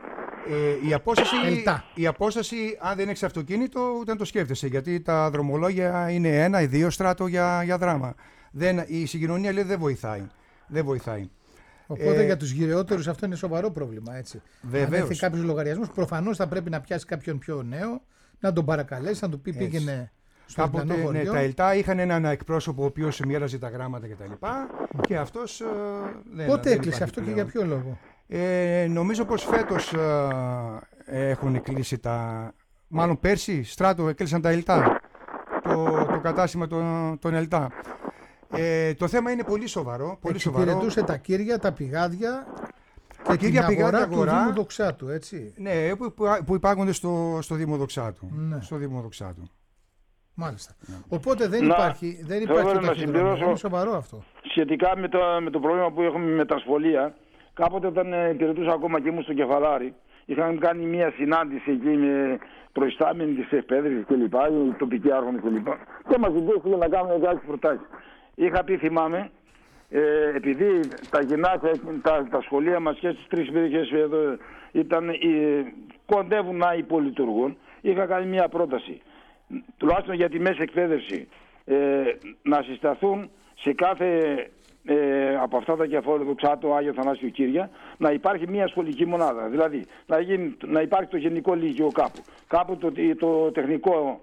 Η απόσταση, αν δεν έχεις αυτοκίνητο, ούτε να το σκέφτεσαι. Γιατί τα δρομολόγια είναι 1 ή 2 Στράτο για Δράμα. Η συγκοινωνία λέει δεν βοηθάει. Οπότε για τους γυρεότερους αυτό είναι σοβαρό πρόβλημα, έτσι. Βεβαίως. Αν έρθει κάποιος λογαριασμός, προφανώς θα πρέπει να πιάσει κάποιον πιο νέο, να τον παρακαλέσει, να του πει πήγαινε στο διπλανό χωριό. Ναι, τα ΕΛΤΑ είχαν έναν εκπρόσωπο ο οποίος μοίραζε τα γράμματα κτλ. Και αυτός Πότε έκλεισε αυτό πλέον. Και για ποιο λόγο? Νομίζω πως φέτος έχουν κλείσει μάλλον πέρσι, Στράτο, έκλεισαν τα ΕΛΤΑ. Το κατάστημα των ΕΛΤΑ. Το θέμα είναι πολύ σοβαρό. Εξυπηρετούσε τα κύρια, τα πηγάδια και την αγορά του Δήμου Δοξάτου, έτσι. Ναι, που υπάγονται στο Δήμο Δοξάτου. Ναι. Στο Δήμο Δοξάτου. Μάλιστα. Ναι. Οπότε δεν υπάρχει το ταχυδρομείο. Είναι σοβαρό αυτό. Σχετικά με το πρόβλημα που έχουμε με τα σχολεία, κάποτε όταν υπηρετούσα ακόμα και ήμουν στο Κεφαλάρι, είχαμε κάνει μια συνάντηση εκεί με προϊστάμενοι της εκπαίδευσης κλπ. Οι τοπικοί άρχοντες κλπ. Και μας ζητήσαμε να κάνουμε κάποιες προτάσεις. Είχα πει, θυμάμαι, επειδή τα γυμνάσια, τα σχολεία μας και στις 3 περιοχές εδώ κοντεύουν να υπολειτουργούν, είχα κάνει μια πρόταση, τουλάχιστον για τη μέση εκπαίδευση, να συσταθούν σε κάθε από αυτά τα κεφάλαια, Δοξάτο, Άγιο Θανάσιο, Κύρια, να υπάρχει μια σχολική μονάδα. Δηλαδή να υπάρχει το γενικό λύκειο κάπου το τεχνικό,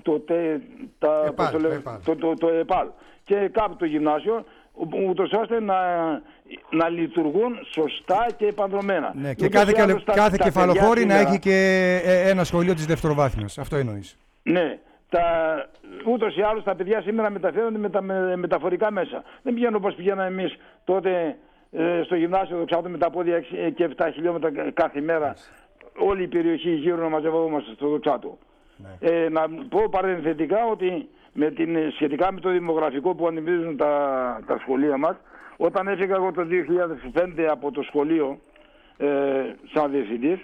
το ΕΠΑΛ και κάπου το γυμνάσιο, ούτως ώστε να λειτουργούν σωστά και επανδρομένα. Ναι, και κάθε κεφαλοχώρη να έχει και ένα σχολείο της δευτεροβάθμιας. Αυτό εννοείς? Ναι. Ούτως ή άλλως τα παιδιά σήμερα μεταφέρονται με τα μεταφορικά μέσα. Δεν πηγαίνουν όπως πηγαίναμε εμείς τότε στο γυμνάσιο Δοξάτο με τα πόδια 6 και 7 χιλιόμετρα κάθε μέρα. Όλη η περιοχή γύρω να μαζευόμαστε στο Δοξάτο. Ναι. Να πω παρενθετικά ότι σχετικά με το δημογραφικό που αντιμετωπίζουν τα σχολεία μας, όταν έφυγα εγώ το 2005 από το σχολείο σαν διευθυντής,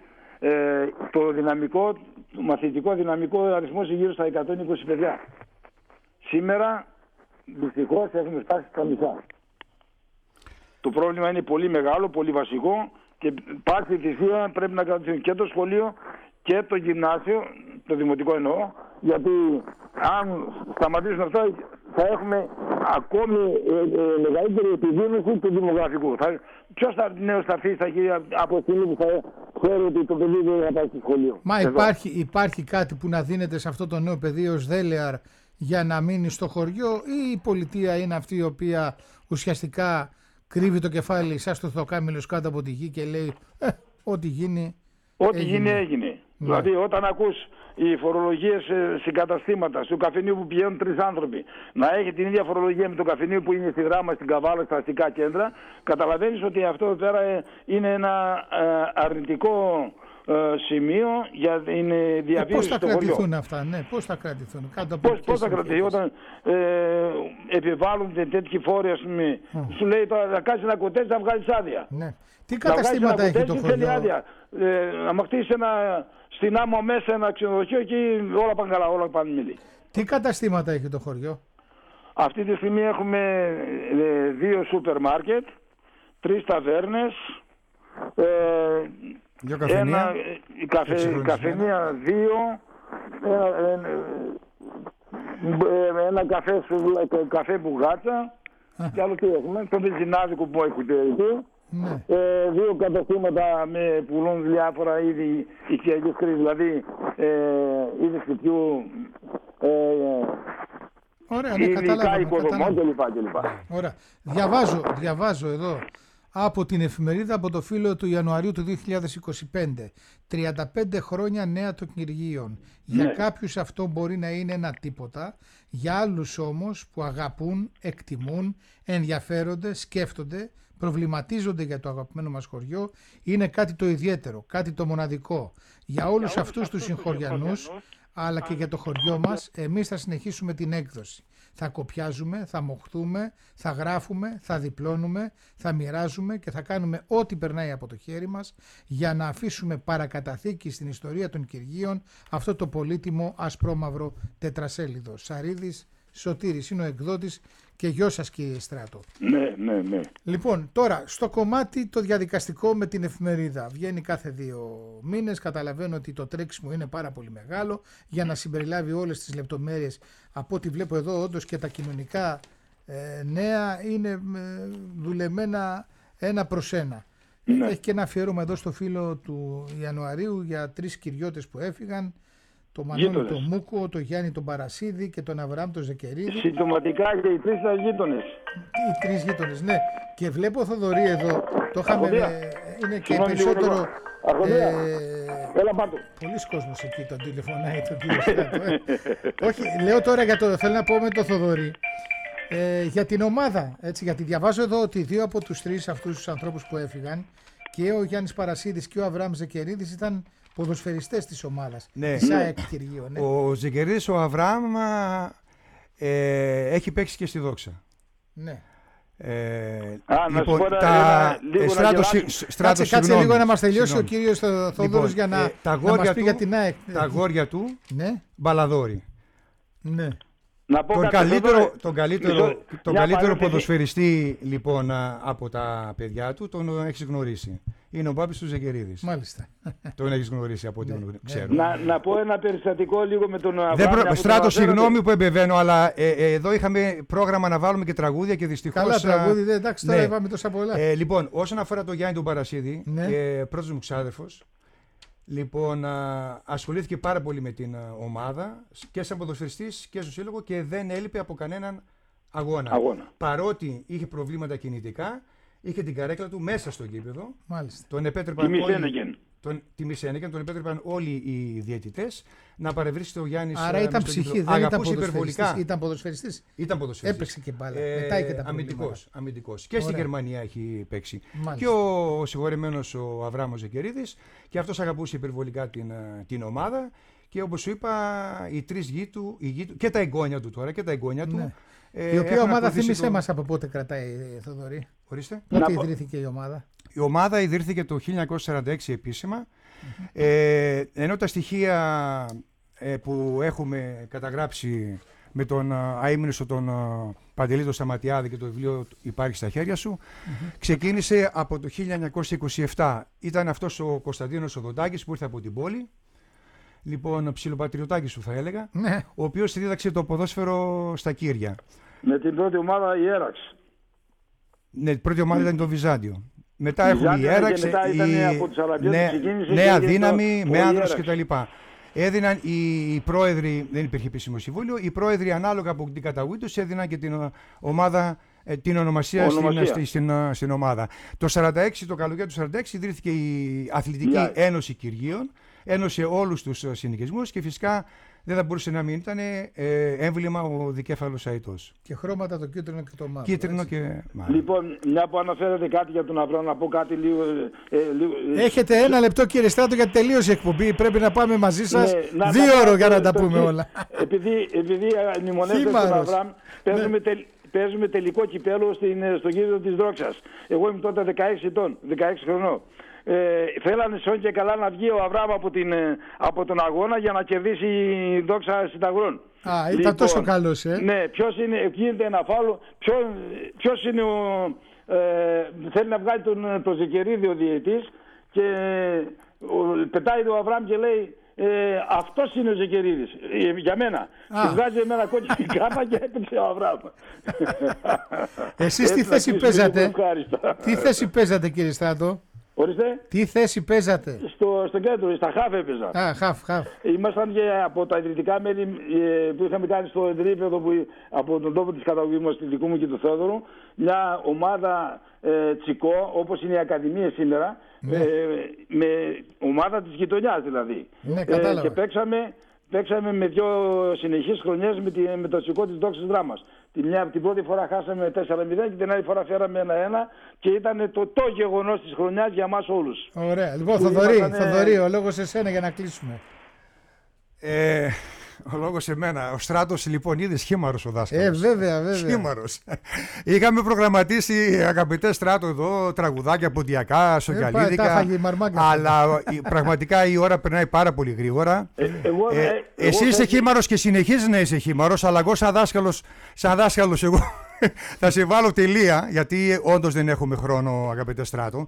το μαθητικό δυναμικό αριθμός γύρω στα 120 παιδιά. Σήμερα δυστυχώς έχουμε φτάσει στα μισά. Το πρόβλημα είναι πολύ μεγάλο, πολύ βασικό και υπάρχει θυσία, πρέπει να κρατήσουν και το σχολείο και το γυμνάσιο, το δημοτικό εννοώ, γιατί αν σταματήσουν αυτά θα έχουμε ακόμη μεγαλύτερη επιδείνωση του δημογραφικού. Ποιος νέος θα αφήσει τα χέρια από τη στιγμή που θα ξέρει ότι το παιδί δεν θα πάει στο σχολείο? Μα υπάρχει κάτι που να δίνεται σε αυτό το νέο παιδί ως δέλεαρ για να μείνει στο χωριό, ή η πολιτεία είναι αυτή η οποία ουσιαστικά κρύβει το κεφάλι σαν στο θοκάμιλος κάτω από τη γη και λέει ό,τι γίνει έγινε. Ναι. Δηλαδή όταν ακούς οι φορολογίες σε καταστήματα, στο καφενείο που πηγαίνουν 3 άνθρωποι, να έχει την ίδια φορολογία με το καφενείο που είναι στη Δράμα, στην Καβάλα, στα αστικά κέντρα, καταλαβαίνεις ότι αυτό εδώ πέρα είναι ένα αρνητικό σημείο για την διαβίωση στο χωριό. Πώς θα κρατηθούν αυτά, ναι, πώς θα κρατηθούν. Πώς θα κρατηθεί όταν επιβάλλονται τέτοιοι φόροι, ας πούμε, σου λέει τώρα να κάνεις ένα κοτέζ να βγάλεις άδεια. Ναι. Τι καταστήματα έχει το χωριό? Άδεια. Να χτίσει στην άμμο μέσα ένα ξενοδοχείο, εκεί όλα πάνε καλά, όλα πάνε μίλη. Τι καταστήματα έχει το χωριό? Αυτή τη στιγμή έχουμε 2 σούπερ μάρκετ, 3 ταβέρνες, καφενεία. Καφενεία 2, ένα καφέ Μπουγάτσα, και άλλο τι έχουμε, το βενζινάδικο που έχει εκεί. Ναι. 2 καταστήματα με πουλούν διάφορα είδη οικιακής χρήσης, δηλαδή είδη σπιτιού, ωραία, ναι, ειδικά οικοδομών κλπ. Ωραία. Διαβάζω εδώ από την εφημερίδα, από το φύλλο του Ιανουαρίου του 2025. 35 χρόνια νέα των κυνηγίων. Για κάποιους αυτό μπορεί να είναι ένα τίποτα, για άλλους όμως που αγαπούν, εκτιμούν, ενδιαφέρονται, σκέφτονται, προβληματίζονται για το αγαπημένο μας χωριό, είναι κάτι το ιδιαίτερο, κάτι το μοναδικό. Για όλους αυτούς τους συγχωριανούς, αλλά και για το χωριό μας, εμείς θα συνεχίσουμε την έκδοση. Θα κοπιάζουμε, θα μοχθούμε, θα γράφουμε, θα διπλώνουμε, θα μοιράζουμε και θα κάνουμε ό,τι περνάει από το χέρι μας για να αφήσουμε παρακαταθήκη στην ιστορία των Κυργίων αυτό το πολύτιμο ασπρόμαυρο τετρασέλιδο. Σαρίδης Σωτήρης είναι ο εκδότης και γιος σας, κύριε Στράτο. Ναι. Λοιπόν, τώρα στο κομμάτι το διαδικαστικό με την εφημερίδα. Βγαίνει κάθε 2 μήνες. Καταλαβαίνω ότι το τρέξιμο είναι πάρα πολύ μεγάλο για να συμπεριλάβει όλες τις λεπτομέρειες. Από ό,τι βλέπω εδώ, όντως και τα κοινωνικά νέα είναι δουλεμένα 1 προς 1. Ναι. Έχει και ένα αφιέρωμα εδώ στο φύλλο του Ιανουαρίου για 3 κυριώτες που έφυγαν. Το Μανώλη τον Μούκο, το Γιάννη τον Παρασίδη και τον Αβραάμ τον Ζεκερίδη. Συμπτωματικά και οι 3 γείτονες. Οι 3 γείτονες, ναι. Και βλέπω Θοδωρή εδώ. Το είχαμε. Είναι και περισσότερο. Έλα πάτω. Πολλοί κόσμος εκεί τον τηλεφωνάει τον κύριο Στράτο. Όχι, λέω τώρα για το. Θέλω να πω με το Θοδωρή. Για την ομάδα. Έτσι, γιατί διαβάζω εδώ ότι 2 από τους 3 αυτούς τους ανθρώπους που έφυγαν, και ο Γιάννης Παρασίδης και ο Αβραάμ Ζεκερίδης, ήταν ποδοσφαιριστές της ομάδας. Ναι. Της ΑΕΚ Κυργείο, ναι. Ο Ζεκερίδης, ο Αβραάμ, έχει παίξει και στη Δόξα. Ναι. Λοιπόν, κάτσε λίγο να μας τελειώσει ο κύριος Θόδωρος για να μας πει για την ΑΕΚ. Τα αγόρια του, ναι. Μπαλαδόρη. Ναι. Τον καλύτερο ποδοσφαιριστή λοιπόν από τα παιδιά του τον έχεις γνωρίσει. Είναι ο Μπάμπης του Ζεκερίδης. Μάλιστα. Τον έχεις γνωρίσει από ό,τι ξέρω. Να πω ένα περιστατικό λίγο με τον Αβραάμ. Στράτο, συγγνώμη που εμπεβαίνω, αλλά εδώ είχαμε πρόγραμμα να βάλουμε και τραγούδια και δυστυχώς. Καλά τραγούδι, εντάξει, τώρα είπαμε τόσα πολλά. Λοιπόν, όσον αφορά τον Γιάννη τον Παρασίδη, πρώτος μου ξάδερφος, λοιπόν, ασχολήθηκε πάρα πολύ με την ομάδα και σαν ποδοσφαιριστής και στο σύλλογο και δεν έλειπε από κανέναν αγώνα. Παρότι είχε προβλήματα κινητικά, είχε την καρέκλα του μέσα στο γήπεδο. Μάλιστα. Τον επέτρεπαν τον επέτρεπαν όλοι οι διαιτητές να παρευρίσκεται ο Γιάννης. Άρα ήταν ψυχή, δεν ήταν ποδοσφαιριστής. Ήταν ποδοσφαιριστής. Έπαιξε και μπάλα. Μετά είχε τα αμυντικός. Και στη Γερμανία έχει παίξει. Μάλιστα. Και ο συγχωρεμένος ο Αβραάμ Ζεκερίδης, και αυτός αγαπούσε υπερβολικά την ομάδα. Και όπως σου είπα, οι 3 γη του και τα εγγόνια του τώρα και τα εγγόνια του. Ναι. Η οποία ομάδα θύμισέ μας από πότε κρατάει, Θοδωρή. Ορίστε. Πότε ιδρύθηκε η ομάδα? Η ομάδα ιδρύθηκε το 1946 επίσημα. Ενώ τα στοιχεία που έχουμε καταγράψει με τον αείμνηστο τον Παντελή τον Σταματιάδη και το βιβλίο υπάρχει στα χέρια σου, ξεκίνησε από το 1927. Ήταν αυτός ο Κωνσταντίνος Οδοντάκης που ήρθε από την πόλη. Λοιπόν, ψιλοπατριωτάκης σου θα έλεγα, ο οποίος δίδαξε το ποδόσφαιρο στα Κύρια. Με την πρώτη ομάδα η Έραξ. Ναι, η πρώτη ομάδα ήταν το Βυζάντιο. Μετά έχουμε η Έραξ, Νέα Δύναμη, με άνδρος κτλ. Έδιναν οι πρόεδροι, δεν υπήρχε επίσημο συμβούλιο, οι πρόεδροι ανάλογα από την καταγωγή τους έδιναν και την ομάδα, την ονομασία στην ομάδα. Το 46, το καλοκαίρι του 46 ιδρύθηκε η Αθλητική Ένωση Κυργίων, ένωσε όλους τους συνοικισμούς και φυσικά δεν θα μπορούσε να μην ήταν έμβλημα ο δικέφαλος αητός. Και χρώματα το κίτρινο και το μαύρο. Κίτρινο έτσι. και μαύρο. Λοιπόν, μια που αναφέρετε κάτι για τον Αβραάμ, να πω κάτι λίγο. Έχετε ένα λεπτό, κύριε Στράτο, γιατί τελείωσε η εκπομπή. Πρέπει να πάμε μαζί σας 2 ώρες για να τα πούμε όλα. Επειδή μνημονεύετε τον Αβραάμ, παίζουμε τελικό κυπέλλο στο γήπεδο της Δόξας. Εγώ ήμουν τότε 16 ετών, 16 χρονών. Θέλανε σόν και καλά να βγει ο Αβραάμ από τον αγώνα για να κερδίσει η Δόξα Συνταγρών. Ήταν τόσο καλός, Ναι, γίνεται ένα φάουλο, ποιος είναι θέλει να βγάλει τον Ζεκερίδη ο διαιτής και πετάει ο Αβραάμ και λέει αυτός είναι ο Ζεκερίδης για μένα. Και βγάζει εμένα κόκκινη κάρτα και έπαιξε ο Αβραάμ. Εσείς τι θέση παίζατε? Τι θέση παίζατε, κύριε Στράτο? Ορίστε. Τι θέση παίζατε? Στο κέντρο, στα χαφ έπαιζα. Χαφ. Ήμασταν και από τα ιδρυτικά μέλη που είχαμε κάνει στο ιδρύπεδο από τον τόπο της καταγωγής μας, του δικού μου και του Θόδωρου, μια ομάδα τσικό, όπως είναι η Ακαδημία σήμερα, με ομάδα της γειτονιάς δηλαδή. Ναι, κατάλαβα. Και παίξαμε με 2 συνεχείς χρονιές με το τσικό της Δόξης Δράμας. Την πρώτη φορά χάσαμε 4-0 και την άλλη φορά φέραμε 1-1 και ήταν το γεγονός της χρονιάς για μας όλους. Ωραία. Λοιπόν, Θοδωρή, ο λόγος σε σένα για να κλείσουμε. Ο λόγος σε μένα. Ο Στράτος λοιπόν είδε χήμαρος ο δάσκαλος. Βέβαια. Χήμαρος. Είχαμε προγραμματίσει, αγαπητέ Στράτο, εδώ τραγουδάκια ποντιακά, σοκιαλίδικα. Αλλά πραγματικά η ώρα περνάει πάρα πολύ γρήγορα. Εσύ είσαι χήμαρος και συνεχίζεις να είσαι χήμαρος, αλλά εγώ σαν δάσκαλος εγώ θα σε βάλω τελεία, γιατί όντως δεν έχουμε χρόνο, αγαπητέ Στράτο.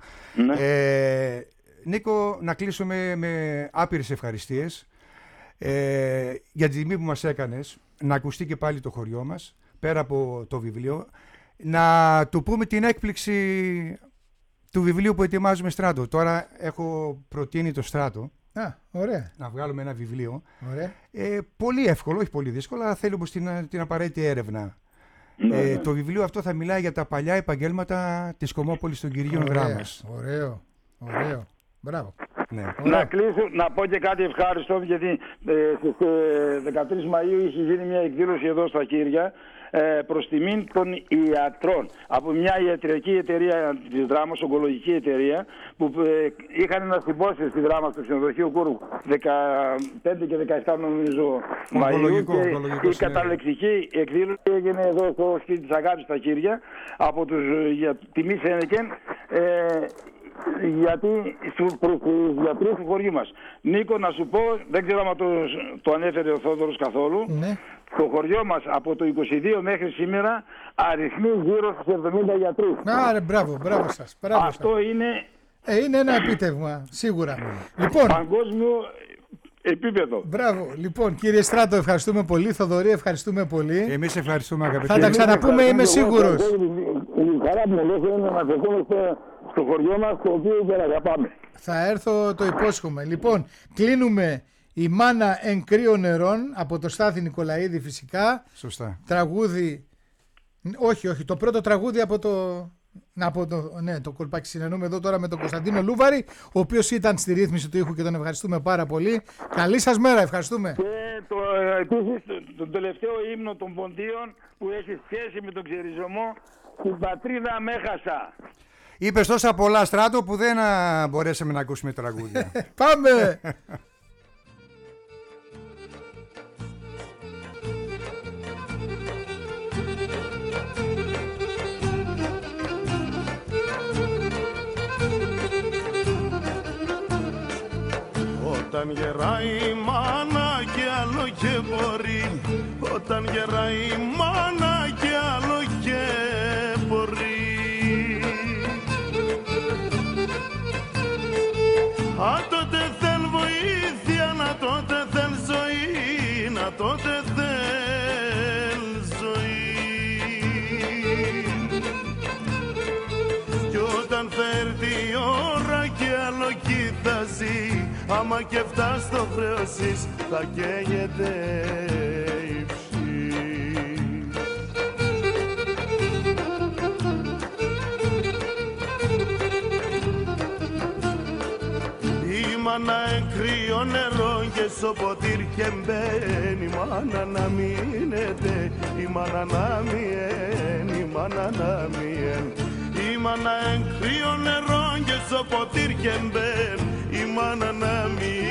Νίκο, να κλείσουμε με άπειρες ευχαριστίες. Για τη τιμή που μας έκανες να ακουστεί και πάλι το χωριό μας, πέρα από το βιβλίο, να του πούμε την έκπληξη του βιβλίου που ετοιμάζουμε, Στράτο. Τώρα έχω προτείνει το Στράτο ωραία. να βγάλουμε ένα βιβλίο. Ωραία. Πολύ εύκολο, όχι πολύ δύσκολο, αλλά θέλει όμως την απαραίτητη έρευνα. Το βιβλίο αυτό θα μιλάει για τα παλιά επαγγέλματα της Κομμόπολης των Κυρίων Δράμας. Ωραίο. Μπράβο. Ναι. Να κλείσω, να πω και κάτι ευχάριστο, γιατί στις 13 Μαΐου είχε γίνει μια εκδήλωση εδώ στα Κύρια προς τιμήν των ιατρών από μια ιατρική εταιρεία της Δράμας, ογκολογική εταιρεία, που είχαν ένα συμπόσιο στη Δράμα στο ξενοδοχείο Κούρου 15 και 17 νομίζω Μαΐου, και η καταλεκτική εκδήλωση έγινε εδώ στο σπίτι της Αγάπης στα Κύρια από τους τιμή Σένεκεν, γιατί προς τους γιατρούς του χωριού μας. Νίκο, να σου πω, δεν ξέρω αν το ανέφερε ο Θόδωρος καθόλου. Ναι. Το χωριό μας από το 22 μέχρι σήμερα αριθμεί γύρω στους 70 γιατρούς. Μπράβο σας. Αυτό είναι... είναι ένα επίτευγμα, σίγουρα. Λοιπόν, παγκόσμιο επίπεδο. Μπράβο. Λοιπόν, κύριε Στράτο, ευχαριστούμε πολύ. Θοδωρή, ευχαριστούμε πολύ. Εμείς ευχαριστούμε, αγαπητοί. Θα τα ξαναπούμε, είμαι σίγουρος. Η χαρά μου είναι να αναφερθούμε στο χωριό μας, το οποίο και να αγαπάμε. Θα έρθω, το υπόσχομαι. Λοιπόν, κλείνουμε η μάνα εν κρύο νερών από το Στάθη Νικολαίδη, φυσικά. Σωστά. Τραγούδι. Όχι, το πρώτο τραγούδι από το. Το κολπάκι. Συνενούμε εδώ τώρα με τον Κωνσταντίνο Λούβαρη, ο οποίος ήταν στη ρύθμιση του ήχου και τον ευχαριστούμε πάρα πολύ. Καλή σας μέρα, ευχαριστούμε. Και επίσης το τελευταίο ύμνο των Ποντίων που έχει σχέση με τον ξεριζωμό, την πατρίδα με έχασα. Είπες τόσα πολλά, Στράτο, που δεν μπορέσαμε να ακούσουμε τραγούδια. Πάμε! Όταν γεράει η μάνα και άλλο και μπορεί, όταν γεράει η μάνα και άλλο και μπορεί, τότε θέλ βοήθεια, να τότε θέλ ζωή, να τότε θέλ ζωή. Κι όταν θα έρθει η ώρα και άλλο κοιτάζει, άμα και φτάσει στο χρέωσης θα καίγεται η ψή. Η μάνα εν κρύο στο ποτήρι και μπαίνει, η μάνα να μείνεται, η μάνα να μείνει, η μάνα να μείνει. Η μάνα εν κρύο νερό και στο ποτήρι και μπαίνει, η μάνα να μείνει.